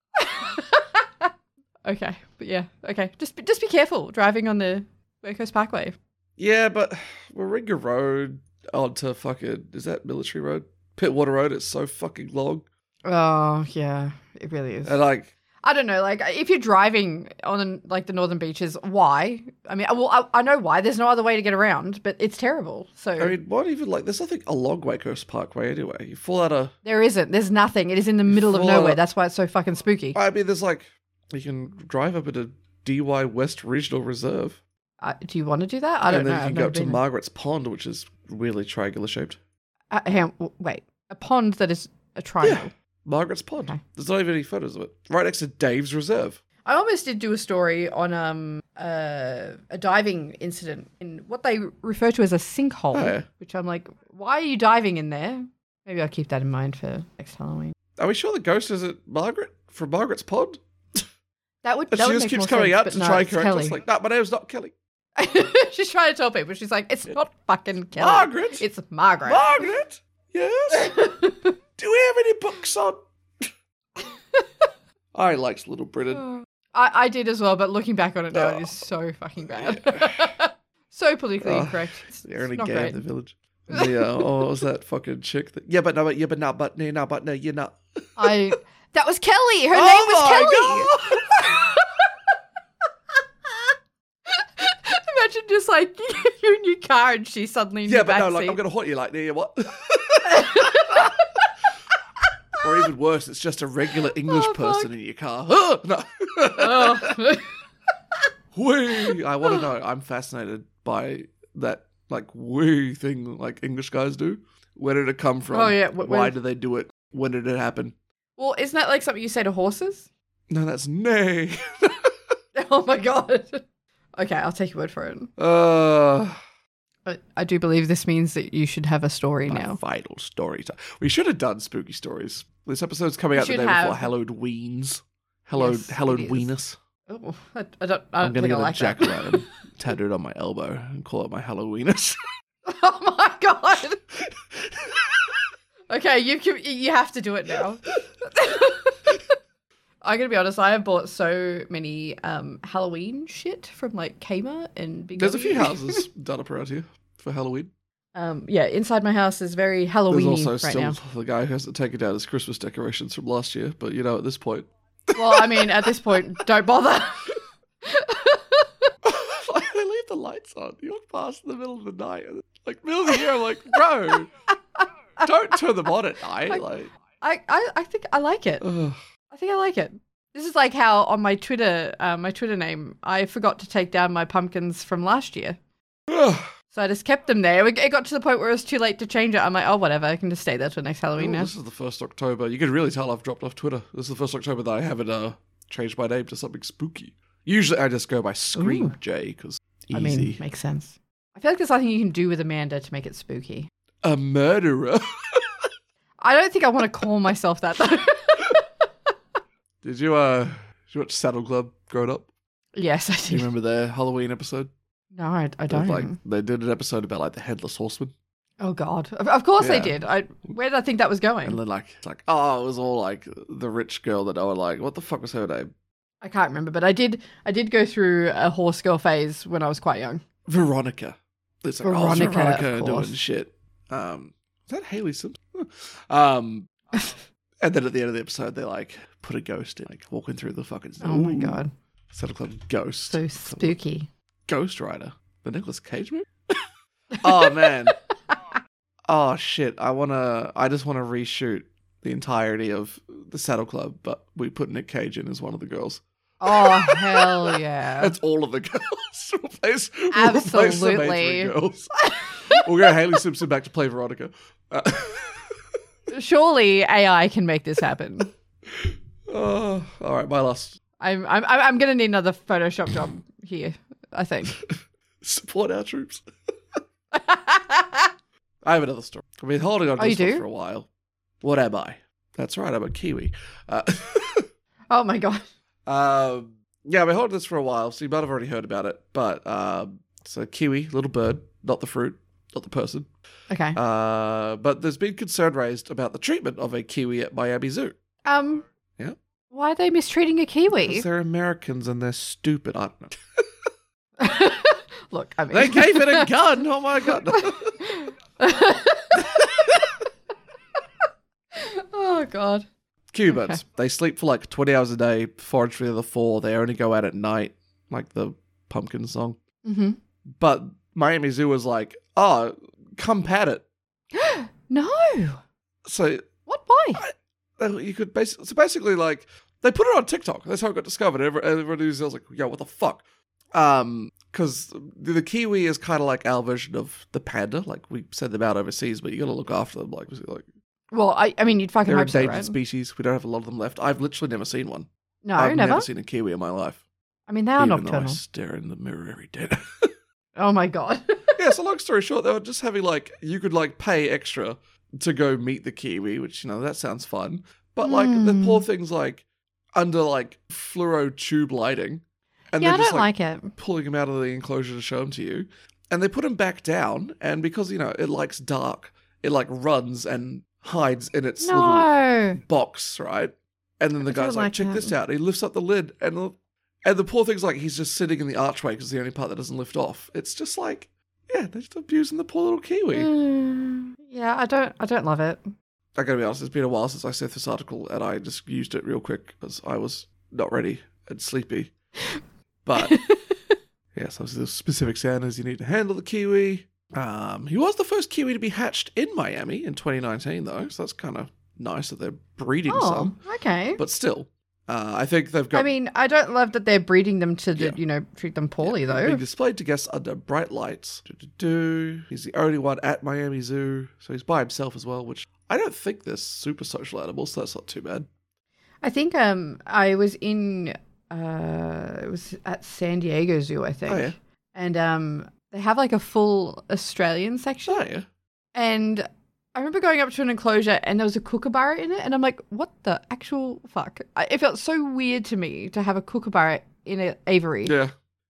Okay, but yeah, okay. Just be, just be careful driving on the Wakehurst Parkway. Yeah, but Warringah Road onto fucking, is that Military Road? Pittwater Road is so fucking long. Oh, yeah, it really is. And like, I don't know, like, if you're driving on, like, the northern beaches, why? I mean, well, I, I know why. There's no other way to get around, but it's terrible. So I mean, what even, like, there's nothing along Wakehurst Parkway anyway. You fall out of... There isn't. There's nothing. It is in the middle of fall nowhere. out- That's why it's so fucking spooky. I mean, there's like, you can drive up into D Y West Regional Reserve. Uh, do you want to do that? I don't and then know. you I've can go never up to been there. Margaret's Pond, which is weirdly triangular shaped. Uh, hang on, w- wait. A pond that is a triangle. Margaret's Pond. Okay. There's not even any photos of it. Right next to Dave's Reserve. I almost did do a story on um uh, a diving incident in what they refer to as a sinkhole, Oh, yeah. which I'm like, why are you diving in there? Maybe I'll keep that in mind for next Halloween. Are we sure the ghost is at Margaret from Margaret's Pond? That would. And that she would just make keeps more coming sense, out but to no, try and it's correct Kelly. us. Like, no, my name's not Kelly. She's trying to tell people. She's like, it's not fucking Kelly. Margaret? It's Margaret. Margaret? Yes? Do we have any books on? I liked Little Britain. I, I did as well, but looking back on it now, Oh. it is so fucking bad. So politically Oh, incorrect. It's the only not gay great. in the village. And the, uh, oh, what was that fucking chick? That, yeah, but no, but yeah, but no, but no, no, but no, you're not. I that was Kelly. Her Oh name was my Kelly. Imagine just like you're in your car and she's suddenly in Yeah, the but back no, like, seat. I'm going to haunt you like, yeah, what? Or even worse, it's just a regular English Oh, person fuck. in your car. Oh, no. Oh. Wee. I want to know. I'm fascinated by that, like, wee thing like English guys do. Where did it come from? Oh, yeah, wh- Why when- do they do it? When did it happen? Well, isn't that like something you say to horses? No, that's nay. Oh my god. Okay, I'll take your word for it. uh, I, I do believe this means that you should have a story my now. vital story time. We should have done spooky stories. This episode's coming We out the should day have. before Hallowed Weens. Hallowed, Yes, Hallowed it is. Weenus. Oh, I, I don't. I I'm don't going to think get I a like that. jack-o'-lantern tattooed on my elbow and call it my Halloweenus. Oh my god. Okay, you can, you have to do it now. I'm gonna be honest. I have bought so many um, Halloween shit from like Kmart and Big There's a W. few houses done up around here for Halloween. Um, yeah, inside my house is very There's Halloweeny also right still now. the guy who hasn't taken down his Christmas decorations from last year, but you know, at this point. Well, I mean, at this point, don't bother. Like, they leave the lights on. You walk past in the middle of the night. And, like, middle of the year, I'm like, bro, don't turn them on at night. Like, I, I, I think I like it. ugh. I think I like it. This is like how on my Twitter, uh, my Twitter name, I forgot to take down my pumpkins from last year. Ugh. So I just kept them there. It got to the point where it was too late to change it. I'm like, oh, whatever. I can just stay there till next Halloween Oh, now. this is the first October. You can really tell I've dropped off Twitter. This is the first October that I haven't uh, changed my name to something spooky. Usually I just go by Scream Ooh. J because easy. I mean, makes sense. I feel like there's nothing you can do with Amanda to make it spooky. A murderer. I don't think I want to call myself that, though. Did you uh did you watch Saddle Club growing up? Yes, I Do you do. remember their Halloween episode? No, I, I They, don't. Like they did an episode about like the headless horseman. Oh, God. Of, of course they Yeah. did. I Where did I think that was going? And then like it's like, oh, it was all like the rich girl that I was like, what the fuck was her name? I can't remember, but I did I did go through a horse girl phase when I was quite young. Veronica. It's like, Veronica, oh, it's Veronica of doing course. shit. Um is that Haley Simpson? um and then at the end of the episode they like put a ghost in, like walking through the fucking Oh, my Ooh. God. Saddle Club Ghost. So spooky. Ghost Rider. The Nicolas Cage movie? Oh man. Oh shit. I wanna I just wanna reshoot the entirety of the Saddle Club, but we put Nick Cage in as one of the girls. Oh, hell yeah. That's all of the girls. replace, we'll replace the main Absolutely. three girls. We'll get Haley Simpson back to play Veronica. Uh, Surely A I can make this happen. oh, all right, my last. I'm I'm I'm gonna need another Photoshop job here. I think. Support our troops. I have another story. I've been holding on to Oh, you this one do? for a while. What am I? That's right, I'm a Kiwi. Uh, Oh my God. um, yeah, I've been holding this for a while, so you might have already heard about it. But um, it's a kiwi, little bird, not the fruit, not the person. Okay. Uh, but there's been concern raised about the treatment of a kiwi at Miami Zoo. Um. Yeah. Why are they mistreating a kiwi? Because they're Americans and they're stupid. I don't know. Look, I mean, They gave it a gun. Oh my god. Oh, God. Kiwi Okay. birds. They sleep for like twenty hours a day, forage for the other four. They only go out at night, like the pumpkin song. Mm-hmm. But Miami Zoo was like, oh, come pat it. No. So What? Why? I, you could basically, so basically, like, they put it on TikTok. That's how it got discovered. Every- Everybody was like, yo, what the fuck? Um, because the, the kiwi is kind of like our version of the panda. Like, we send them out overseas, but you got to look after them. Like, like Well, I, I mean, you'd fucking they're hope so, endangered right? species. We don't have a lot of them left. I've literally never seen one. No, I've never. never seen a kiwi in my life. I mean, they are even though I nocturnal. stare in the mirror every day. Oh my God. Yeah, so long story short, they were just having like, you could like pay extra to go meet the kiwi, which, you know, that sounds fun. But like, the Mm. poor thing's like under like fluoro tube lighting. And Yeah, they're I just don't like, like it. pulling him out of the enclosure to show him to you. And they put him back down. And because, you know, it likes dark, it like runs and hides in its little No. box, right? And then the I don't guy's like, like check that. this out. He lifts up the lid and the, and the poor thing's like, he's just sitting in the archway because the only part that doesn't lift off. It's just like, yeah, they're just abusing the poor little kiwi. Mm, yeah, I don't. I don't love it. I gotta be honest, it's been a while since I said this article and I just used it real quick because I was not ready and sleepy. But yes, obviously the specific sound is you need to handle the kiwi. Um, he was the first kiwi to be hatched in Miami in twenty nineteen though, so that's kind of nice that they're breeding Oh, some. okay. But still, uh, I think they've got I mean, I don't love that they're breeding them to, Yeah. you know, treat them poorly being though. displayed to guests under bright lights. Do-do-do. He's the only one at Miami Zoo, so he's by himself as well, which I don't think they're super social animals, so that's not too bad. I think um I was in uh it was at San Diego Zoo, I think. Oh, yeah. And um they have like a full Australian section. Oh, yeah. And I remember going up to an enclosure and there was a kookaburra in it, and I'm like, what the actual fuck? I, it felt so weird to me to have a kookaburra in an aviary. Yeah,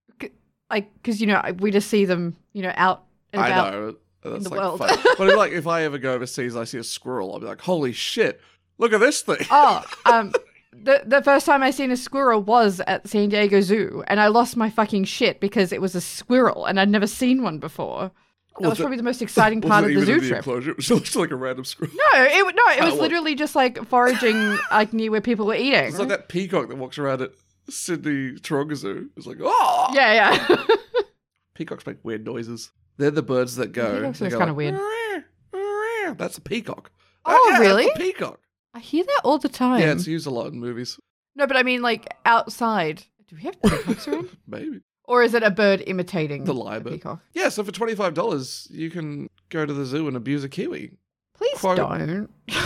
Like, because, you know, we just see them, you know, out and I about. know. That's the like world. fun. But if, like, if I ever go overseas and I see a squirrel, I'll be like, holy shit, look at this thing. Oh, um, the the first time I seen a squirrel was at San Diego Zoo, and I lost my fucking shit because it was a squirrel, and I'd never seen one before. That was it- probably the most exciting Was part it of the even zoo in the trip. enclosure? It was just like a random squirrel. No, it w- no, it Oh, was well. literally just like foraging like near where people were eating. It's like that peacock that walks around at Sydney Taronga Zoo. It's like, oh! Yeah, yeah. Peacocks make weird noises. They're the birds that go. Peacocks they are go kinda like, weird. "Meow, meow." That's a peacock. Oh, Uh, yeah, really? That's a peacock. I hear that all the time. Yeah, it's used a lot in movies. No, but I mean like outside. Do we have peacocks around? Maybe. Or is it a bird imitating The a lyrebird. peacock? Yeah, so for twenty-five dollars, you can go to the zoo and abuse a kiwi. Please Quote- don't.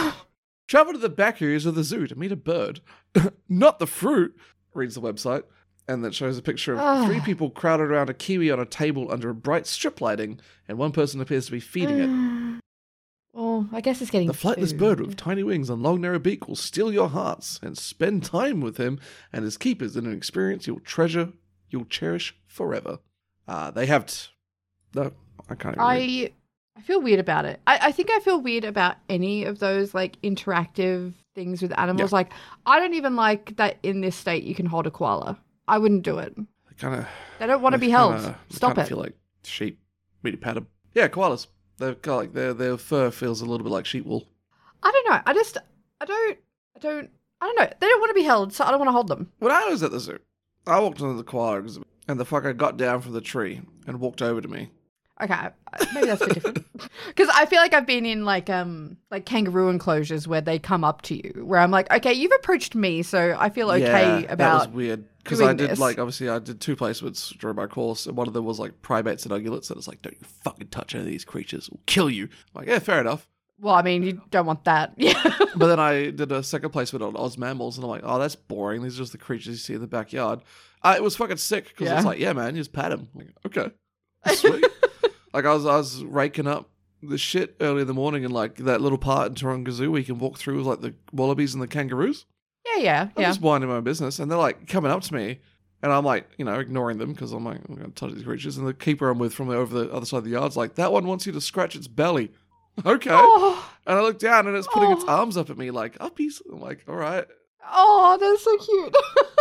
Travel to the back areas of the zoo to meet a bird. Not the fruit, reads the website. And that shows a picture of Ah. three people crowded around a kiwi on a table under a bright strip lighting, and one person appears to be feeding it. Well, I guess it's getting The flightless food. bird with tiny wings and long narrow beak will steal your hearts and spend time with him and his keepers in an experience you'll treasure, you'll cherish forever. Uh, they have... T- no, I can't even read. I I feel weird about it. I, I think I feel weird about any of those like interactive things with animals. Like I don't even like that in this state you can hold a koala. I wouldn't do it. They kind of... They don't want to be held. Kinda, Stop kinda it. feel like sheep. Really pat them. Yeah, koalas. They've got like their their fur feels a little bit like sheep wool. I don't know. I just I don't I don't I don't know. They don't want to be held, so I don't want to hold them. When I was at the zoo, I walked into the koala exhibit, and the fucker got down from the tree and walked over to me. Okay, maybe that's a bit different. Because I feel like I've been in like um like kangaroo enclosures where they come up to you, where I'm like, okay, you've approached me, so I feel okay yeah, about. that was weird because I doing did this. like obviously I did two placements during my course, and one of them was like primates and ungulates, and it's like, don't you fucking touch any of these creatures, we'll kill you. I'm like, yeah, fair enough. Well, I mean, you don't want that. Yeah. But then I did a second placement on Oz mammals, and I'm like, oh, that's boring. These are just the creatures you see in the backyard. Uh, it was fucking sick because Yeah. it's like, yeah, man, you just pat him. Like, okay, sweet. Like I was, I was raking up the shit early in the morning, and like that little part in Taronga Zoo where you can walk through with like the wallabies and the kangaroos. Yeah, yeah, I'm yeah. just minding my own business, and they're like coming up to me, and I'm like, you know, ignoring them because I'm like, I'm going to touch these creatures. And the keeper I'm with from over the other side of the yard's like, that one wants you to scratch its belly. Okay. Oh, And I look down, and it's putting its Oh. arms up at me like, uppies. I'm like, all right. oh, that's so cute.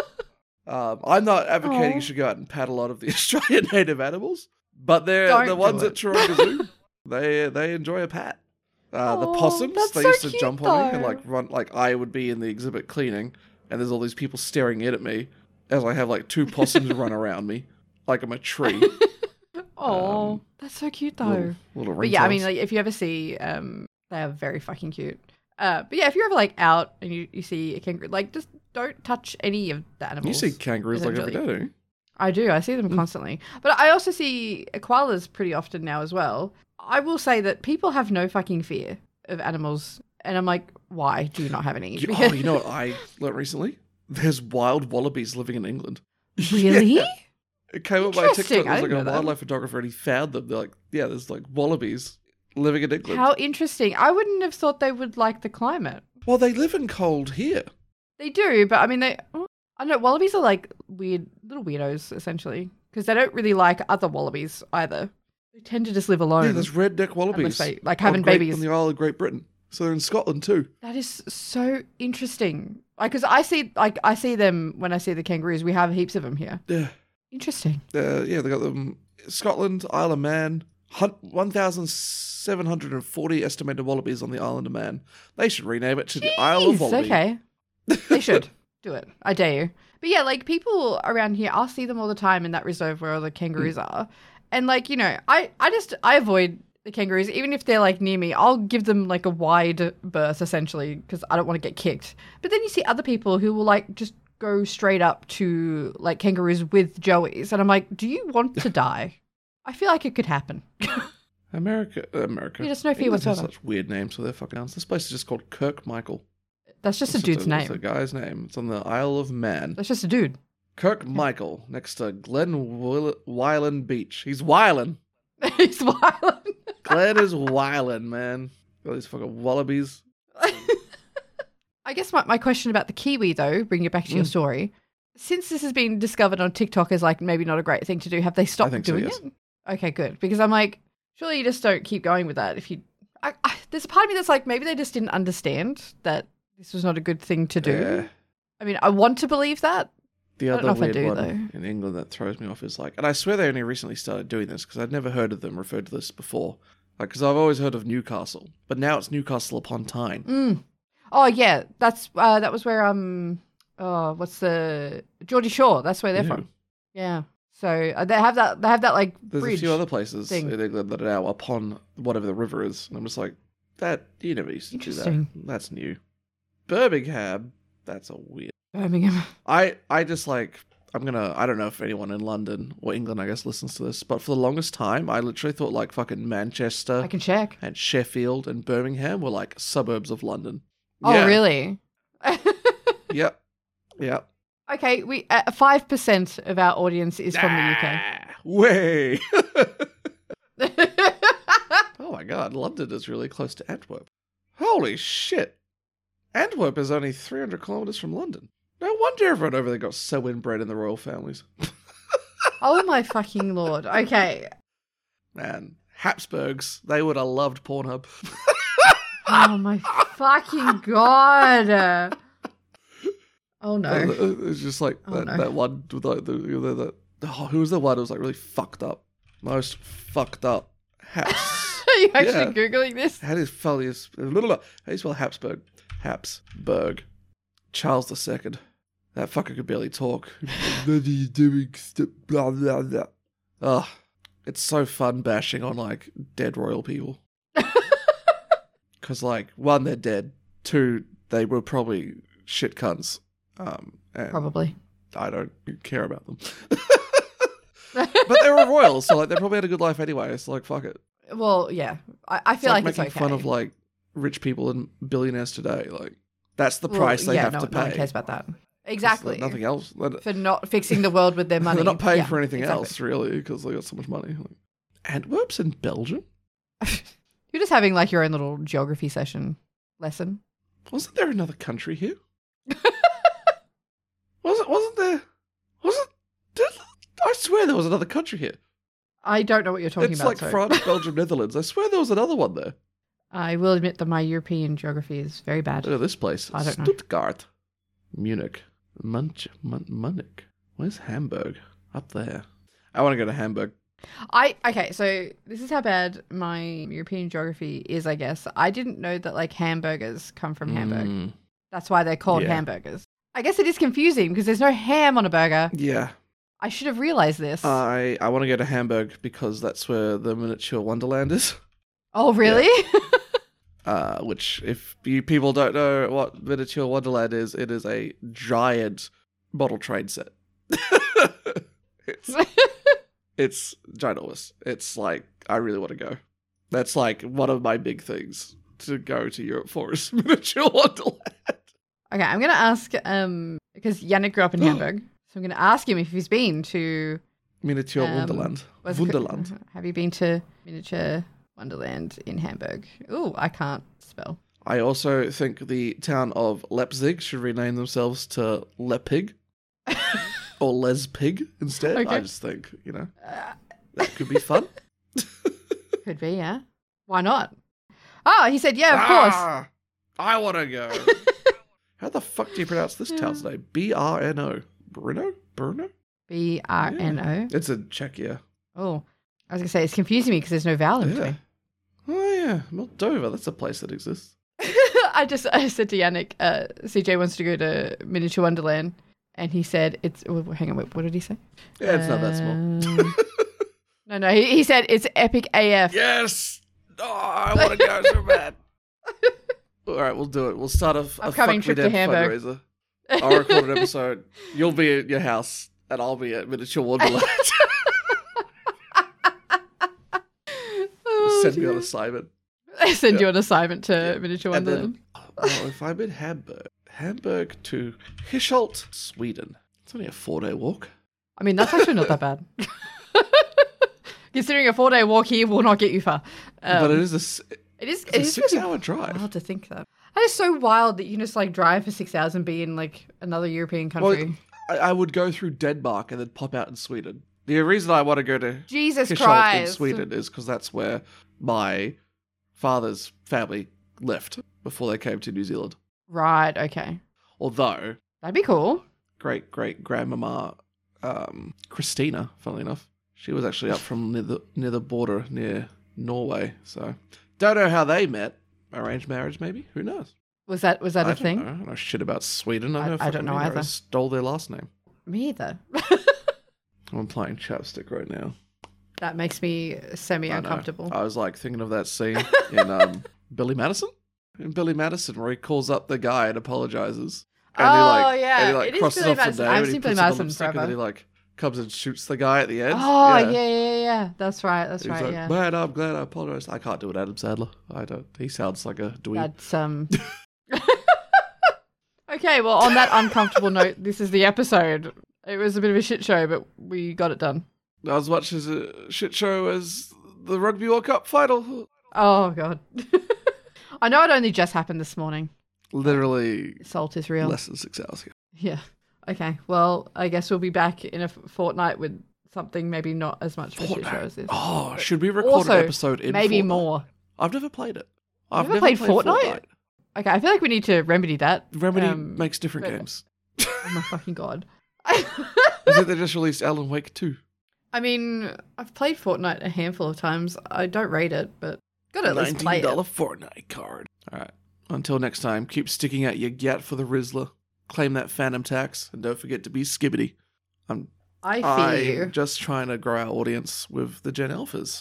Um, I'm not advocating Oh. you should go out and pat a lot of the Australian native animals, but they're Don't the do ones it. at Taronga Zoo. They they enjoy a pat. Uh, the Oh, possums, that's they so used to cute, jump on me and though. like run. Like I would be in the exhibit cleaning, and there's all these people staring in at me as I have like two possums run around me, like I'm a tree. Oh, Um, that's so cute though. Little, little But yeah, I mean, ringtails. like if you ever see, um, they are very fucking cute. Uh, but yeah, if you're ever like out and you, you see a kangaroo, like just don't touch any of the animals. You see kangaroos like every day, essentially. don't you? I do. I see them Mm. constantly. But I also see koalas pretty often now as well. I will say that people have no fucking fear of animals. And I'm like, why do you not have any? You- oh, you know what I learnt recently? There's wild wallabies living in England. Really? Yeah. It came up my Interesting. TikTok. I There's like didn't a know that. wildlife photographer and he found them. They're like, yeah, there's like wallabies living in England. How interesting. I wouldn't have thought they would like the climate. Well, they live in cold here. They do, but I mean, they. I don't know. Wallabies are like weird little weirdos, essentially, because they don't really like other wallabies either. They tend to just live alone. Yeah, there's redneck wallabies. Unless they, like, on having Great- babies. On the Isle of Great Britain. So they're in Scotland too. That is so interesting. Like, because I see, like, I see them when I see the kangaroos. We have heaps of them here. Yeah. Interesting. Uh, yeah, they got them Scotland, Isle of Man, one thousand seven hundred forty estimated wallabies on the island of Man. They should rename it to the Isle of Jeez, Wallaby. okay. They should do it. I dare you. But yeah, like people around here, I'll see them all the time in that reserve where all the kangaroos are. And like, you know, I, I just, I avoid the kangaroos, even if they're like near me. I'll give them like a wide berth essentially because I don't want to get kicked. But then you see other people who will like just go straight up to like kangaroos with joeys. And I'm like, do you want to die? I feel like it could happen. America, America. You just no fear England has whatsoever. such weird names for their fucking towns. This place is just called Kirk Michael. That's just a It's dude's a, It's a name. guy's name. It's on the Isle of Man. That's just a dude. Kirk Michael, next to Glen Will- Wyland Beach. He's Wyland. He's wild. Glen is Wyland, man. All these fucking wallabies. I guess my, my question about the kiwi, though, bringing it back to your Mm. story, since this has been discovered on TikTok as like maybe not a great thing to do, have they stopped think so, doing yes. it? Okay, good. Because I'm like, surely you just don't keep going with that. If you, I, I, there's a part of me that's like, maybe they just didn't understand that this was not a good thing to do. Yeah. I mean, I want to believe that. The I other don't know if I weird do, one though. in England that throws me off is like, and I swear they only recently started doing this because I'd never heard of them referred to this before. Like, because I've always heard of Newcastle, but now it's Newcastle upon Tyne. Mm. Oh yeah, that's uh, that was where um, oh, what's the Geordie Shore? That's where they're Yeah. from. Yeah. So uh, they have that. They have that like There's bridge. a few other places thing. in England that are now upon whatever the river is, and I'm just like, that you never used to do that. Interesting. That's new. Birmingham, that's a weird. Birmingham. I I just like I'm gonna I don't know if anyone in London or England I guess listens to this, but for the longest time I literally thought like fucking Manchester I can check. and Sheffield and Birmingham were like suburbs of London. Oh Yeah. really? Yep. Yep. Okay, we uh, five percent of our audience is from Ah, way. the U K. Oh my god, London is really close to Antwerp. Holy shit. Antwerp is only three hundred kilometers from London. No wonder everyone over there got so inbred in the royal families. Oh my fucking lord. Okay. Man, Habsburgs, they would have loved Pornhub. Oh my fucking god. Oh no. It's just like Oh, that, no. that one with like the, the, the oh, who was the one who was like really fucked up? Most fucked up. Haps. Are you actually Yeah. googling this? How do you spell this? How do you spell Habsburg? Habsburg. Charles the Second. That fucker could barely talk. What are you doing? Stop, blah, blah, blah. Ugh. It's so fun bashing on, like, dead royal people. Because, like, one, they're dead. Two, they were probably shit cunts. Um, and Probably. I don't care about them. But they were royals, so, like, they probably had a good life anyway. So, like, fuck it. Well, yeah. I, I It's feel like, like, making it's okay. fun of, like, rich people and billionaires today. Like, that's the Well, price they yeah, have no, to No one pay. cares about that. It's Exactly. nothing else. They're For not fixing the world with their money. not paying Yeah, for anything exactly. else, really, because they got so much money. Like, Antwerp's in Belgium? You're just having like your own little geography session lesson. Wasn't there another country here? wasn't wasn't there? Wasn't? Did, I swear there was another country here. I don't know what you're talking It's about. like so France, Belgium, Netherlands. I swear there was another one there. I will admit that my European geography is very bad. Look at this place. I don't know. Stuttgart. Munich. Munch, Mun- Munich. Where's Hamburg? Up there. I want to go to Hamburg. I okay, so this is how bad my European geography is, I guess. I didn't know that like hamburgers come from Hamburg. Mm, That's why they're called Yeah. hamburgers. I guess it is confusing because there's no ham on a burger. yeah. I should have realized this. I I want to go to Hamburg because that's where the miniature Wonderland is. oh, really? Uh, which, if you people don't know what miniature Wonderland is, it is a giant model train set. it's it's ginormous. It's like I really want to go. That's like one of my big things to go to Europe for is miniature Wonderland. Okay, I'm going to ask, um, because Yannick grew up in Hamburg, so I'm going to ask him if he's been to... Miniature Um, Wonderland. what's it ca- Wonderland. Have you been to Miniature Wonderland in Hamburg? Ooh, I can't spell. I also think the town of Leipzig should rename themselves to Lepig or Lespig instead. Okay. I just think, you know, that could be fun. Could be, yeah. Why not? Oh, he said, yeah, of course. Ah, I want to go. How the fuck do you pronounce this town's name? B R N O. Bruno? Bruno? B R N O. It's in Czechia. Oh, I was going to say, it's confusing me because there's no vowel in Yeah. between. Oh, yeah. Moldova. That's a place that exists. I just I said to Yannick, uh, C J wants to go to Miniature Wonderland, and he said it's. Oh, hang on, wait, what did he say? Yeah, it's not that small. Um, no, no, he, he said it's epic A F. Yes! Oh, I want to go so bad. All right, we'll do it. We'll start a, a Upcoming Fuck Me trip to Dead Hamburg. fundraiser. I'll record an episode. You'll be at your house, and I'll be at Miniature Wonderland. Oh, Send me on dear. assignment. Send Yeah. you an assignment to Miniature And Wonderland. then, oh, if I'm in Hamburg, Hamburg to Hischelt, Sweden. It's only a four-day walk. I mean, that's actually not that bad. Considering a four-day walk here will not get you far. Um, but it is a, s- it is, it's it a is really six-hour drive. wild to think that. That is so wild that you can just like drive for six hours and be in like another European country. Well, I, I would go through Denmark and then pop out in Sweden. The reason I want to go to Jesus Hischelt in Christ. Sweden is because that's where my father's family left before they came to New Zealand. Right, okay. Although, That'd be cool. great great grandmama um, Christina, funnily enough, she was actually up from near the near the border near Norway. So don't know how they met. Arranged marriage, maybe? Who knows? Was that was that I a don't thing? know. I don't know shit about Sweden. I, I- know I don't fucking know neither. either. I stole their last name. Me either. I'm playing chapstick right now. That makes me semi I know. uncomfortable. I was like thinking of that scene in um, Billy Madison. In Billy Madison, where he calls up the guy and apologizes. And he Oh, like, yeah. and he like It is crosses Billy off Madison. the name I've and he seen Billy puts on the Madison lipstick and then forever. he like comes and shoots the guy at the end. Oh, yeah, yeah, yeah, yeah. That's right. That's He's right, like, yeah. man, I'm glad I apologized. I can't do it, Adam Sandler. I don't. He sounds like a dweeb. That's um Okay, well on that uncomfortable note, this is the episode. It was a bit of a shit show, but we got it done. Not as much as a shit show as the Rugby World Cup final. Oh god. I know it only just happened this morning. Literally Salt is real. less than six hours ago. Yeah. Okay. Well, I guess we'll be back in a f- fortnight with something maybe not as much of a shit show as this. Oh, should we record Also, an episode in maybe Fortnite? more. I've never played it. I've never played Fortnite? Okay, I feel like we need to remedy that. Remedy Um, makes different but- games. Oh my fucking god. I think they just released Alan Wake two. I mean, I've played Fortnite a handful of times. I don't rate it, but gotta at least play nineteen dollars it. Fortnite card. All right. Until next time, keep sticking out your gat for the Rizzler. Claim that phantom tax, and don't forget to be skibbity. I'm, I feel I'm you. just trying to grow our audience with the Gen Alphas.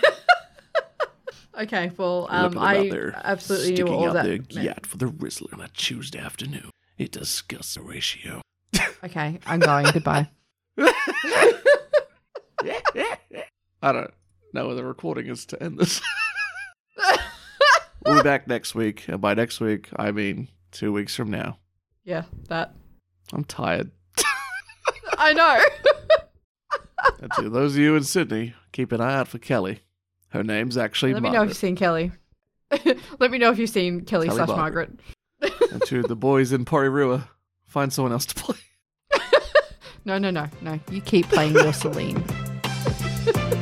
Okay, well, Look at um, them I out there absolutely knew sticking all out that their meant. gat for the Rizzler on a Tuesday afternoon. It disgusts the ratio. Okay, I'm going. Goodbye. I don't know where the recording is to end this. We'll be back next week, and by next week, I mean two weeks from now. Yeah, that. I'm tired. I know. And to those of you in Sydney, keep an eye out for Kelly. Her name's actually Let me know if Margaret. you've seen Kelly. Let me know if you've seen Kelly, Kelly slash Margaret. Margaret. And to the boys in Porirua, find someone else to play. No, no, no, no. You keep playing your Celine.